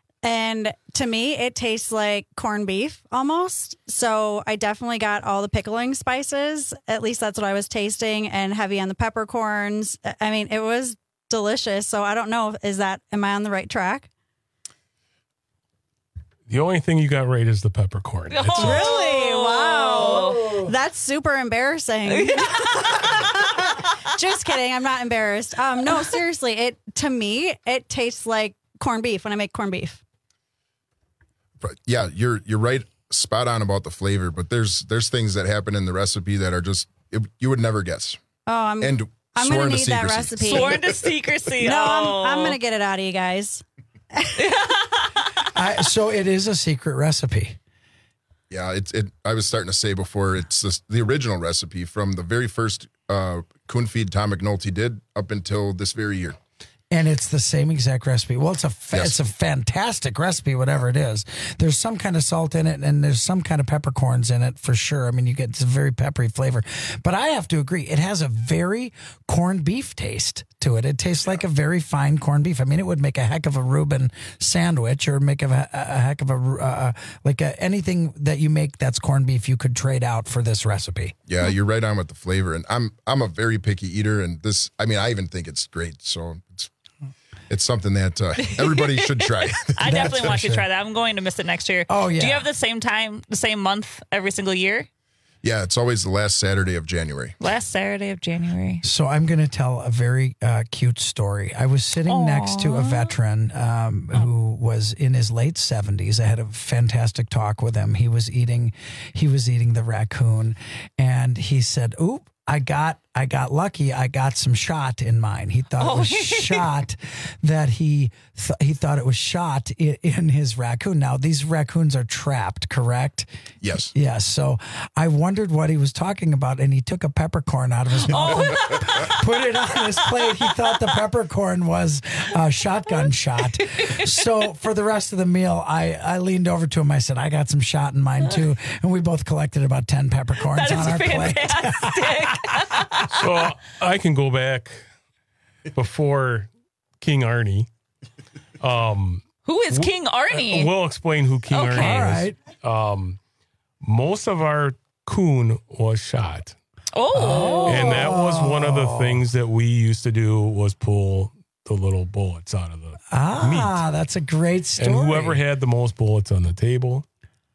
And to me, it tastes like corned beef almost. So I definitely got all the pickling spices. At least that's what I was tasting, and heavy on the peppercorns. I mean, it was delicious. So I don't know. Is that, am I on the right track? The only thing you got right is the peppercorn. It's- Really? Wow. That's super embarrassing. Just kidding. I'm not embarrassed. Um, no, seriously. It to me, it tastes like corned beef when I make corned beef. But yeah, you're you're right, spot on about the flavor. But there's there's things that happen in the recipe that are just it, you would never guess. Oh, I'm. And I'm sworn gonna to need that secrecy. recipe. Sworn to secrecy. No, Oh. I'm. I'm gonna get it out of you guys. I, so it is a secret recipe. Yeah, it's it. I was starting to say before, it's this, the original recipe from the very first uh, coon feed Tom McNulty did up until this very year. And it's the same exact recipe. Well, it's a fa- Yes. it's a fantastic recipe, whatever it is. There's some kind of salt in it, and there's some kind of peppercorns in it for sure. I mean, you get it's a very peppery flavor. But I have to agree, it has a very corned beef taste to it. It tastes like a very fine corned beef. I mean, it would make a heck of a Reuben sandwich, or make a, a, a heck of a uh, like a, anything that you make that's corned beef. You could trade out for this recipe. Yeah, you're right on with the flavor. And I'm I'm a very picky eater, and this I mean I even think it's great. So it's it's something that uh, everybody should try. I definitely want you to try that. I'm going to miss it next year. Oh, yeah. Do you have the same time, the same month every single year? Yeah, it's always the last Saturday of January. Last Saturday of January. So I'm going to tell a very uh, cute story. I was sitting Aww. next to a veteran um, who was in his late seventies. I had a fantastic talk with him. He was eating, he was eating the raccoon, and he said, "Oop, I got, I got lucky. I got some shot in mine." He thought Oh. it was shot that he th- he thought it was shot in, in his raccoon. Now these raccoons are trapped, correct? Yes. Yes. So I wondered what he was talking about, and he took a peppercorn out of his mouth, and put it on his plate. He thought the peppercorn was a shotgun shot. So for the rest of the meal, I, I leaned over to him. I said, "I got some shot in mine too," and we both collected about ten peppercorns That is on our plate. fantastic. So I can go back before King Arnie. Um, Who is King Arnie? We'll explain who King Okay. Arnie All is. Um, most of our coon was shot. Oh. And that was one of the things that we used to do was pull the little bullets out of the Ah, that's a great story. And whoever had the most bullets on the table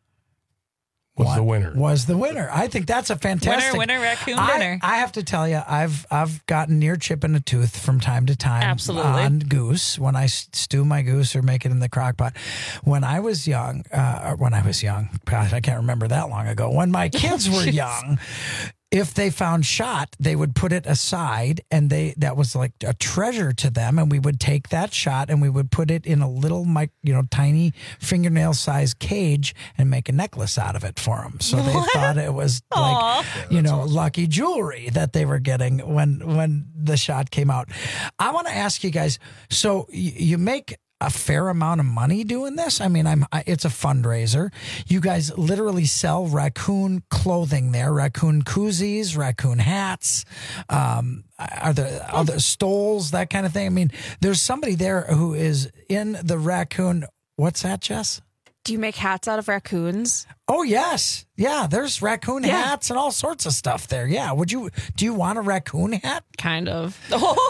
was What the winner. Was the winner. I think that's a fantastic Winner, winner, raccoon I, winner. I have to tell you, I've I've gotten near chipping a tooth from time to time. Absolutely. On goose when I s- stew my goose or make it in the crock pot. When I was young, uh, or when I was young, gosh, I can't remember that long ago. When my kids were young. If they found shot, they would put it aside, and they that was like a treasure to them. And we would take that shot and we would put it in a little, mic, you know, tiny fingernail-sized cage and make a necklace out of it for them. So they thought it was like, you know, lucky jewelry that they were getting when when the shot came out. I want to ask you guys. So y- you make a fair amount of money doing this. I mean, I'm. I, it's a fundraiser. You guys literally sell raccoon clothing there, raccoon koozies, raccoon hats. Um, are there other stoles, that kind of thing? I mean, there's somebody there who is in the raccoon. What's that, Jess? Do you make hats out of raccoons? Oh yes, yeah. There's raccoon Yeah. hats and all sorts of stuff there. Yeah. Would you? Do you want a raccoon hat? Kind of.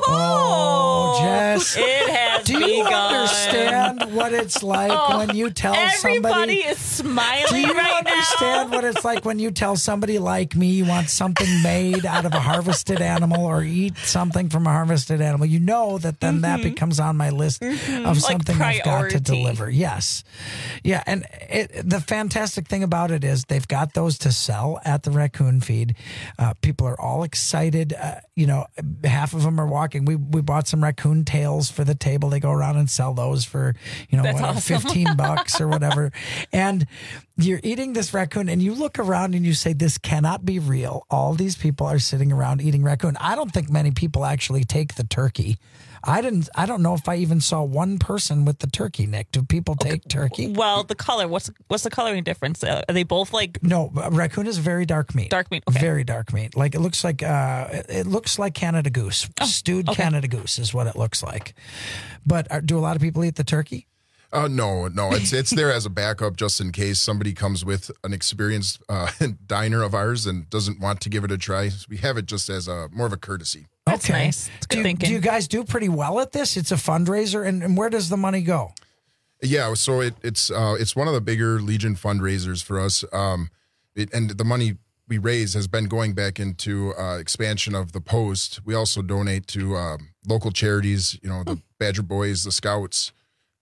Oh, Jess. It has Do you begun. understand what it's like Oh, when you tell Everybody somebody? is smiling Do you right understand what it's like when you tell somebody like me you want something made out of a harvested animal or eat something from a harvested animal? You know that then that becomes on my list of Like something I've got to priority. deliver. Yes. Yeah. And it, the fantastic thing about it is they've got those to sell at the raccoon feed. Uh, people are all excited. Uh, you know, half of them are walking. We we bought some raccoon tails for the table. They go around and sell those for, you know, That's whatever, awesome. fifteen bucks or whatever. And you're eating this raccoon and you look around and you say, this cannot be real. All these people are sitting around eating raccoon. I don't think many people actually take the turkey. I didn't. I don't know if I even saw one person with the turkey, Nick. Do people take turkey? now. Well, the color. What's what's the coloring difference? Uh, are they both like No, but raccoon is very dark meat. dark meat? Okay. Very dark meat. Like it looks like uh, it- it looks like Canada goose. Stewed okay. Canada goose is what it looks like. But uh, do a lot of people eat the turkey? Uh, no, no, it's it's there as a backup just in case somebody comes with an experienced uh, diner of ours and doesn't want to give it a try. We have it just as a more of a courtesy. That's nice. That's good do, you, thinking. do you guys do pretty well at this? It's a fundraiser, and, and where does the money go? Yeah, so it, it's uh, it's one of the bigger Legion fundraisers for us, um, it, and the money we raise has been going back into uh, expansion of the post. We also donate to um, local charities, you know, the Badger Boys, the Scouts,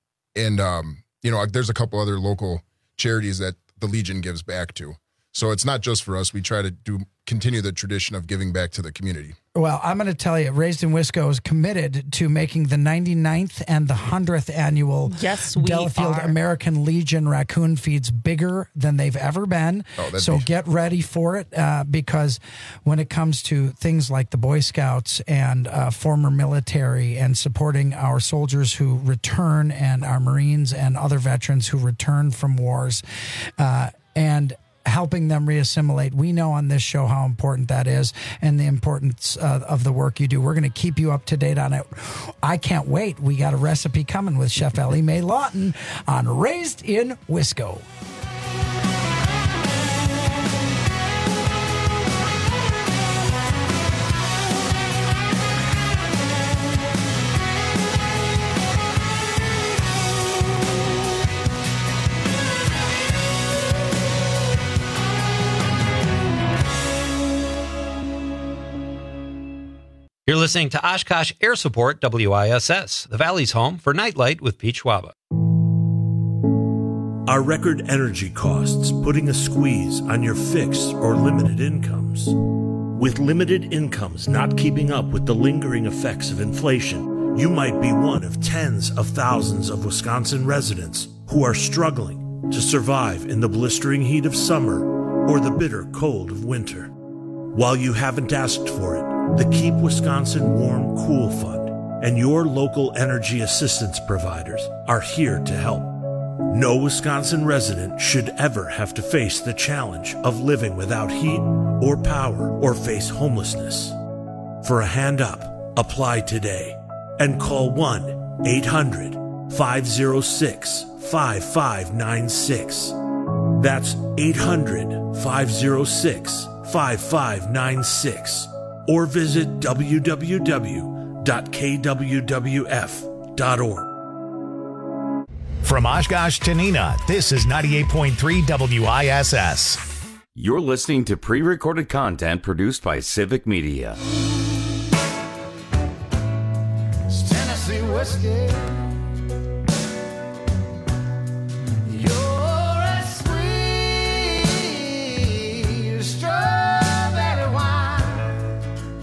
and um, you know, there's a couple other local charities that the Legion gives back to. So it's not just for us. We try to do continue the tradition of giving back to the community. Well, I'm going to tell you, Raised in Wisco is committed to making the ninety-ninth and the one hundredth annual Yes, we Delafield are. American Legion raccoon feeds bigger than they've ever been. Oh, that'd so be- get ready for it uh, because when it comes to things like the Boy Scouts and uh, former military and supporting our soldiers who return and our Marines and other veterans who return from wars uh, and helping them reassimilate. We know on this show how important that is and the importance uh, of the work you do. We're going to keep you up to date on it. I can't wait. We got a recipe coming with Chef Ellie Mae Lawton on Raised in Wisco. You're listening to Oshkosh Air Support W I S S, the Valley's home for Nightlight with Pete Schwaba. Are record energy costs putting a squeeze on your fixed or limited incomes? With limited incomes not keeping up with the lingering effects of inflation, you might be one of tens of thousands of Wisconsin residents who are struggling to survive in the blistering heat of summer or the bitter cold of winter. While you haven't asked for it, the Keep Wisconsin Warm Cool Fund and your local energy assistance providers are here to help. No Wisconsin resident should ever have to face the challenge of living without heat or power or face homelessness. For a hand up, apply today and call one eight hundred five oh six five five nine six. That's eight hundred five oh six five five nine six. Or visit w w w dot k w w f dot org. From Oshkosh to Neenah, this is ninety-eight point three W I S S. You're listening to pre-recorded content produced by Civic Media. It's Tennessee whiskey. You're as sweet as strawberry wine.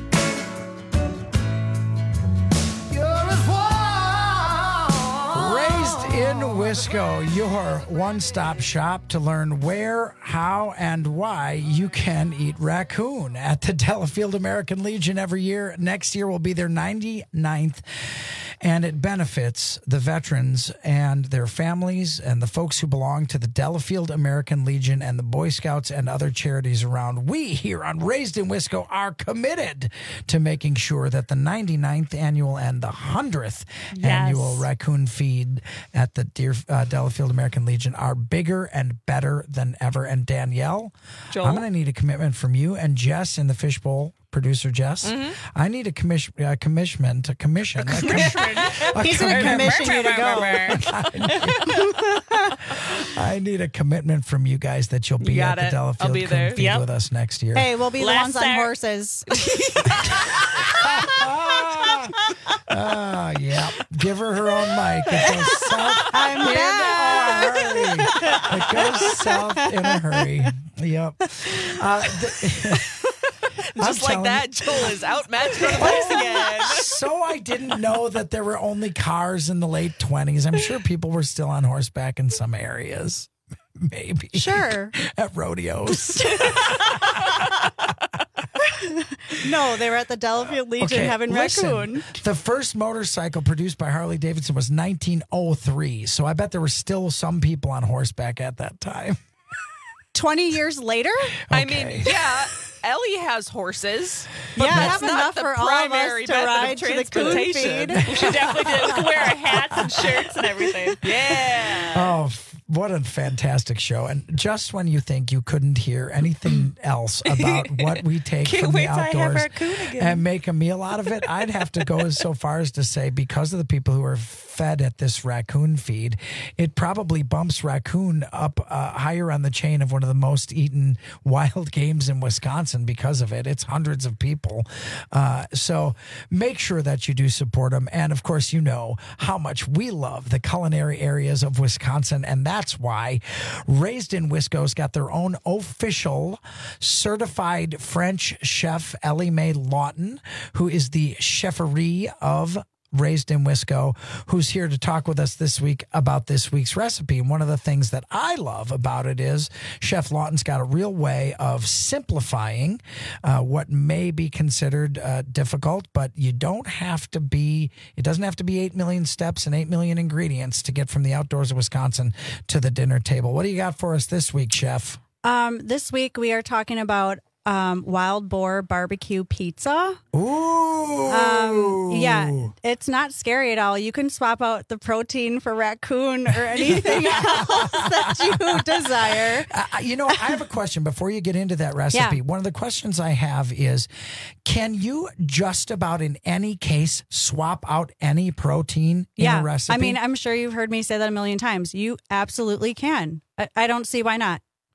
You're as warm. Raised in Wisco, your one-stop shop to learn where, how, and why you can eat raccoon at the Delafield American Legion every year. Next year will be their ninety-ninth, and it benefits the veterans and their families and the folks who belong to the Delafield American Legion and the Boy Scouts and other charities around. We here on Raised in Wisco are committed to making sure that the ninety-ninth annual and the one hundredth Yes. annual raccoon feed at the Deer, uh, Delafield American Legion are bigger and better than ever. And Danielle, Joel? I'm going to need a commitment from you and Jess in the fishbowl. Producer Jess, Mhm. I need a commission, uh, commission to commission. A commission. He's going to commission you to go. I need a commitment from you guys that you'll be You at got the it. I'll Delafield be Coon there. Feed Yep. with us next year. Hey, we'll be the Last ones on Sat- horses. Ah, yeah. Give her her own mic. It goes south I'm in back. a hurry. It goes south in a hurry. Yep. Uh, th- I'm Just like telling that, you. Joel is outmatched on the bikes again. So I didn't know that there were only cars in the late twenties. I'm sure people were still on horseback in some areas. Maybe. Sure. At rodeos. No, they were at the Delafield Legion Okay, having listen, raccoon. The first motorcycle produced by Harley Davidson was nineteen oh three. So I bet there were still some people on horseback at that time. twenty years later? I mean, yeah, Ellie has horses. But Yeah, I that's have not enough the for all of us primary to method ride of to the coon transportation. feed. We should definitely do it. We can wear our hats and shirts and everything. Yeah. Oh, f- what a fantastic show. And just when you think you couldn't hear anything else about what we take Can't from wait the till I have outdoors raccoon again. and make a meal out of it, I'd have to go as so far as to say, because of the people who are fed at this raccoon feed, it probably bumps raccoon up uh, higher on the chain of one of the most eaten wild games in Wisconsin because of it. It's hundreds of people. Uh, so make sure that you do support them. And of course, you know how much we love the culinary areas of Wisconsin. And that's why Raised in Wisco's got their own official certified French chef, Ellie Mae Lawton, who is the chefferie of Raised in Wisco, who's here to talk with us this week about this week's recipe. And one of the things that I love about it is Chef Lawton's got a real way of simplifying uh, what may be considered uh, difficult, but you don't have to be, it doesn't have to be eight million steps and eight million ingredients to get from the outdoors of Wisconsin to the dinner table. What do you got for us this week, Chef? Um, this week we are talking about um, wild boar barbecue pizza. Ooh. Um, yeah, it's not scary at all. You can swap out the protein for raccoon or anything else that you desire. Uh, you know, I have a question before you get into that recipe. Yeah. One of the questions I have is, can you just about in any case swap out any protein in Yeah, a recipe? I mean, I'm sure you've heard me say that a million times. You absolutely can. I, I don't see why not.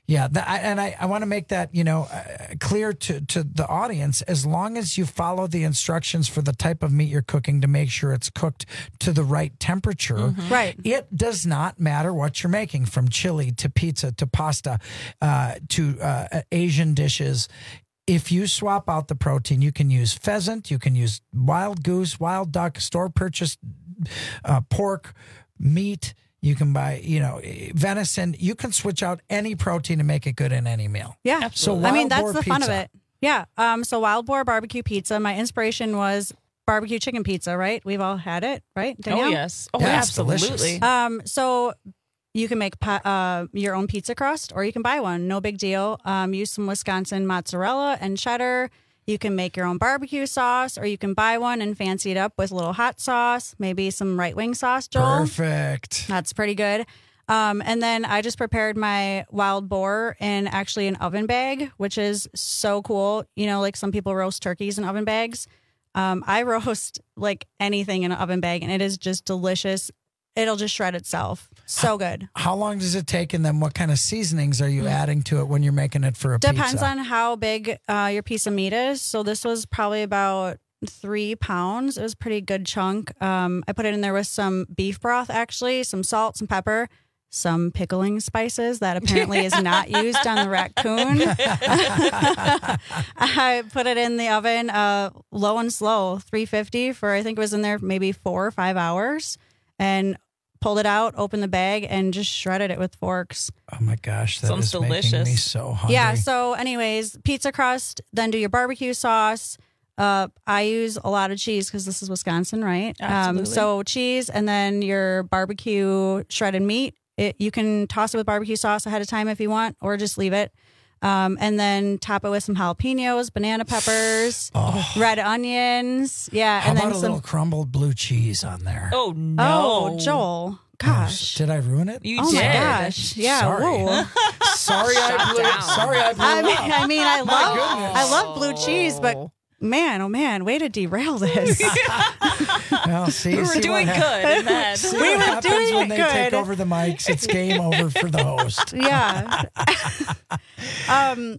Yeah, that, I, and I, I want to make that, you know, uh, clear to, to the audience. As long as you follow the instructions for the type of meat you're cooking to make sure it's cooked to the right temperature, Mm-hmm. Right. It does not matter what you're making, from chili to pizza to pasta uh, to uh, Asian dishes. If you swap out the protein, you can use pheasant, you can use wild goose, wild duck, store purchased uh, pork, meat. You can buy, you know, venison. You can switch out any protein to make it good in any meal. Yeah. Absolutely. So I mean, wild that's boar the fun of pizza. it. Yeah. Um. So wild boar barbecue pizza. My inspiration was barbecue chicken pizza. Right. We've all had it. Right. Danielle? Oh yes. Oh, Yeah, absolutely. Um. So you can make pa- uh your own pizza crust, or you can buy one. No big deal. Um. Use some Wisconsin mozzarella and cheddar. You can make your own barbecue sauce, or you can buy one and fancy it up with a little hot sauce, maybe some right wing sauce, Joel. Perfect. That's pretty good. Um, and then I just prepared my wild boar in actually an oven bag, which is so cool. You know, like some people roast turkeys in oven bags. Um, I roast like anything in an oven bag, and it is just delicious. It'll just shred itself. So good. How long does it take, and then what kind of seasonings are you adding to it when you're making it for a Depends pizza? on how big uh, your piece of meat is. So this was probably about three pounds. It was a pretty good chunk. Um, I put it in there with some beef broth, actually, some salt, some pepper, some pickling spices that apparently is not used on the raccoon. I put it in the oven uh, low and slow, three fifty for, I think it was in there maybe four or five hours, and pulled it out, opened the bag, and just shredded it with forks. Oh my gosh, that Sounds is making delicious. me so hungry. Yeah. So, anyways, pizza crust, then do your barbecue sauce. Uh, I use a lot of cheese because this is Wisconsin, right? Absolutely. Um, so cheese, and then your barbecue shredded meat. It, you can toss it with barbecue sauce ahead of time if you want, or just leave it. Um, and then top it with some jalapenos, banana peppers, red onions. Yeah. How and about then a some. little crumbled blue cheese on there? Oh no, Oh, Joel. Gosh. Did I ruin it? You Oh did. my gosh. Yeah. Sorry. Whoa. Sorry, I blew. down. Sorry, I blew. I mean, up. I mean, I My love, goodness. I love blue cheese, but man, oh man, way to derail this. Well, see, We were see doing what good, hap- and then See We what were happens doing when they good. take over the mics. It's game over for the host. Yeah. um,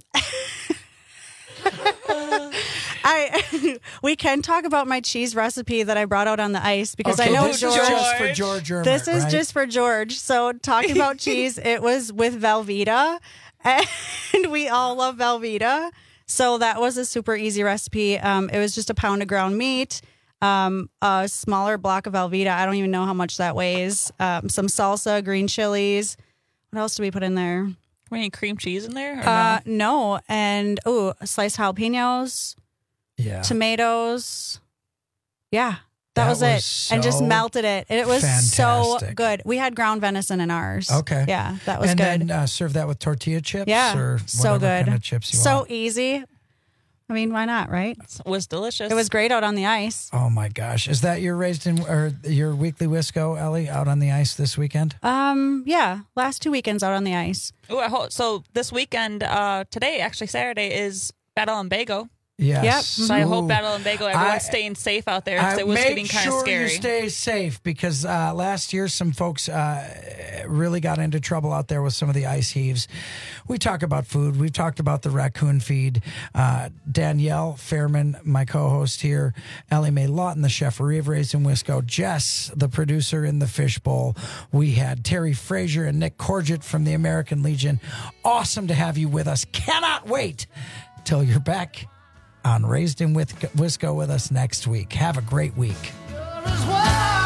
I we can talk about my cheese recipe that I brought out on the ice because Okay, I know this George. is just for George Ermert, This is right? just for George. So talking about cheese, it was with Velveeta, and we all love Velveeta. So that was a super easy recipe. Um, it was just a pound of ground meat, um, a smaller block of Velveeta. I don't even know how much that weighs. Um, some salsa, green chilies. What else do we put in there? Were any cream cheese in there? Or Uh, no? no, and oh, sliced jalapenos, Yeah. tomatoes. Yeah, that, That was, was it, and just so melted it. It was so fantastic. good. We had ground venison in ours. Okay. yeah, that was and good. then uh, serve that with tortilla chips. yeah, or so whatever good. kind of chips you so want. easy. I mean, why not, right? It was delicious. It was great out on the ice. Oh my gosh, is that your raised in or your weekly Wisco, Ellie, out on the ice this weekend? Um, yeah, last two weekends out on the ice. Ooh, I hope, so this weekend, uh, today, actually Saturday, is Battle and Bago. Yes. Yep. So I hope Ooh. Battle and Bago, everyone's I- staying safe out there because I it was make getting kind of sure scary. you stay safe because uh, last year some folks uh, really got into trouble out there with some of the ice heaves. We talk about food. We've talked about the raccoon feed. Uh, Danielle Fairman, my co-host here, Ellie Mae Lawton, the chef of Raised in Wisco, Jess, the producer in the Fishbowl. We had Terry Frazier and Nick Corgett from the American Legion. Awesome to have you with us. Cannot wait till you're back on Raised in Wisco with us next week. Have a great week. As warm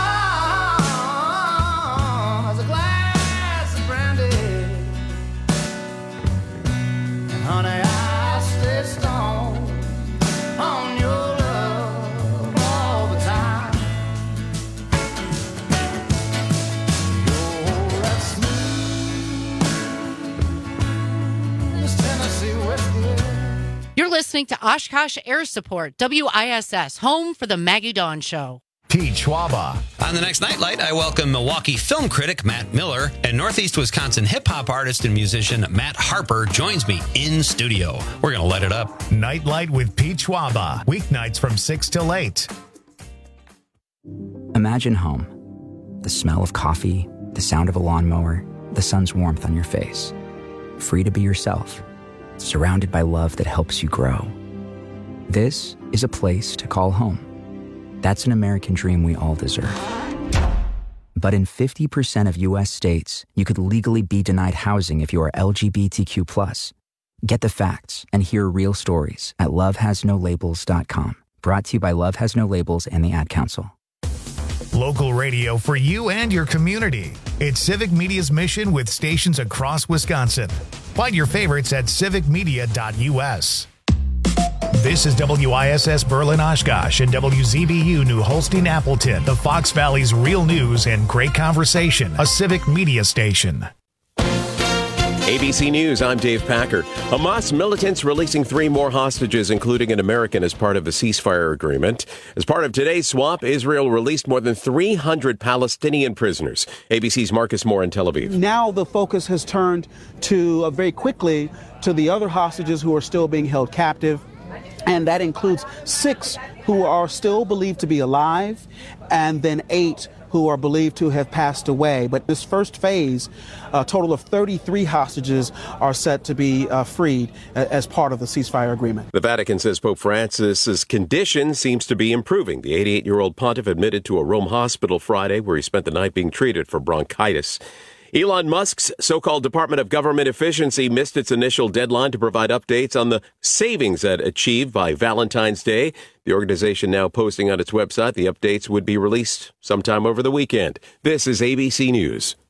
as a glass of brandy. And honey, I stay stoned on your love all the time. You're that smooth as Tennessee whiskey. You're listening to Oshkosh Air Support, W I S S, home for the Maggie Dawn Show. Pete Schwaba. On the next Nightlight, I welcome Milwaukee film critic Matt Miller and Northeast Wisconsin hip-hop artist and musician Matt Harper joins me in studio. We're going to light it up. Nightlight with Pete Schwaba. Weeknights from six till eight. Imagine home. The smell of coffee, the sound of a lawnmower, the sun's warmth on your face. free to be yourself, surrounded by love that helps you grow. This is a place to call home. That's an American dream we all deserve. But in fifty percent of U S states, you could legally be denied housing if you are L G B T Q plus. Get the facts and hear real stories at love has no labels dot com. Brought to you by Love Has No Labels and the Ad Council. Local radio for you and your community. It's Civic Media's mission with stations across Wisconsin. Find your favorites at civic media dot U S. This is W I S S Berlin Oshkosh and W Z B U New Holstein Appleton, the Fox Valley's real news and great conversation, a Civic Media station. A B C News, I'm Dave Packer. Hamas militants releasing three more hostages, including an American, as part of a ceasefire agreement. As part of today's swap, Israel released more than three hundred Palestinian prisoners. A B C's Marcus Moore in Tel Aviv. Now the focus has turned to uh, very quickly to the other hostages who are still being held captive. And that includes six who are still believed to be alive, and then eight who are believed to have passed away. But this first phase, a total of thirty-three hostages are set to be uh, freed as part of the ceasefire agreement. The Vatican says Pope Francis's condition seems to be improving. The eighty-eight-year-old pontiff admitted to a Rome hospital Friday, where he spent the night being treated for bronchitis. Elon Musk's so-called Department of Government Efficiency missed its initial deadline to provide updates on the savings it achieved by Valentine's Day. The organization now posting on its website the updates would be released sometime over the weekend. This is A B C News.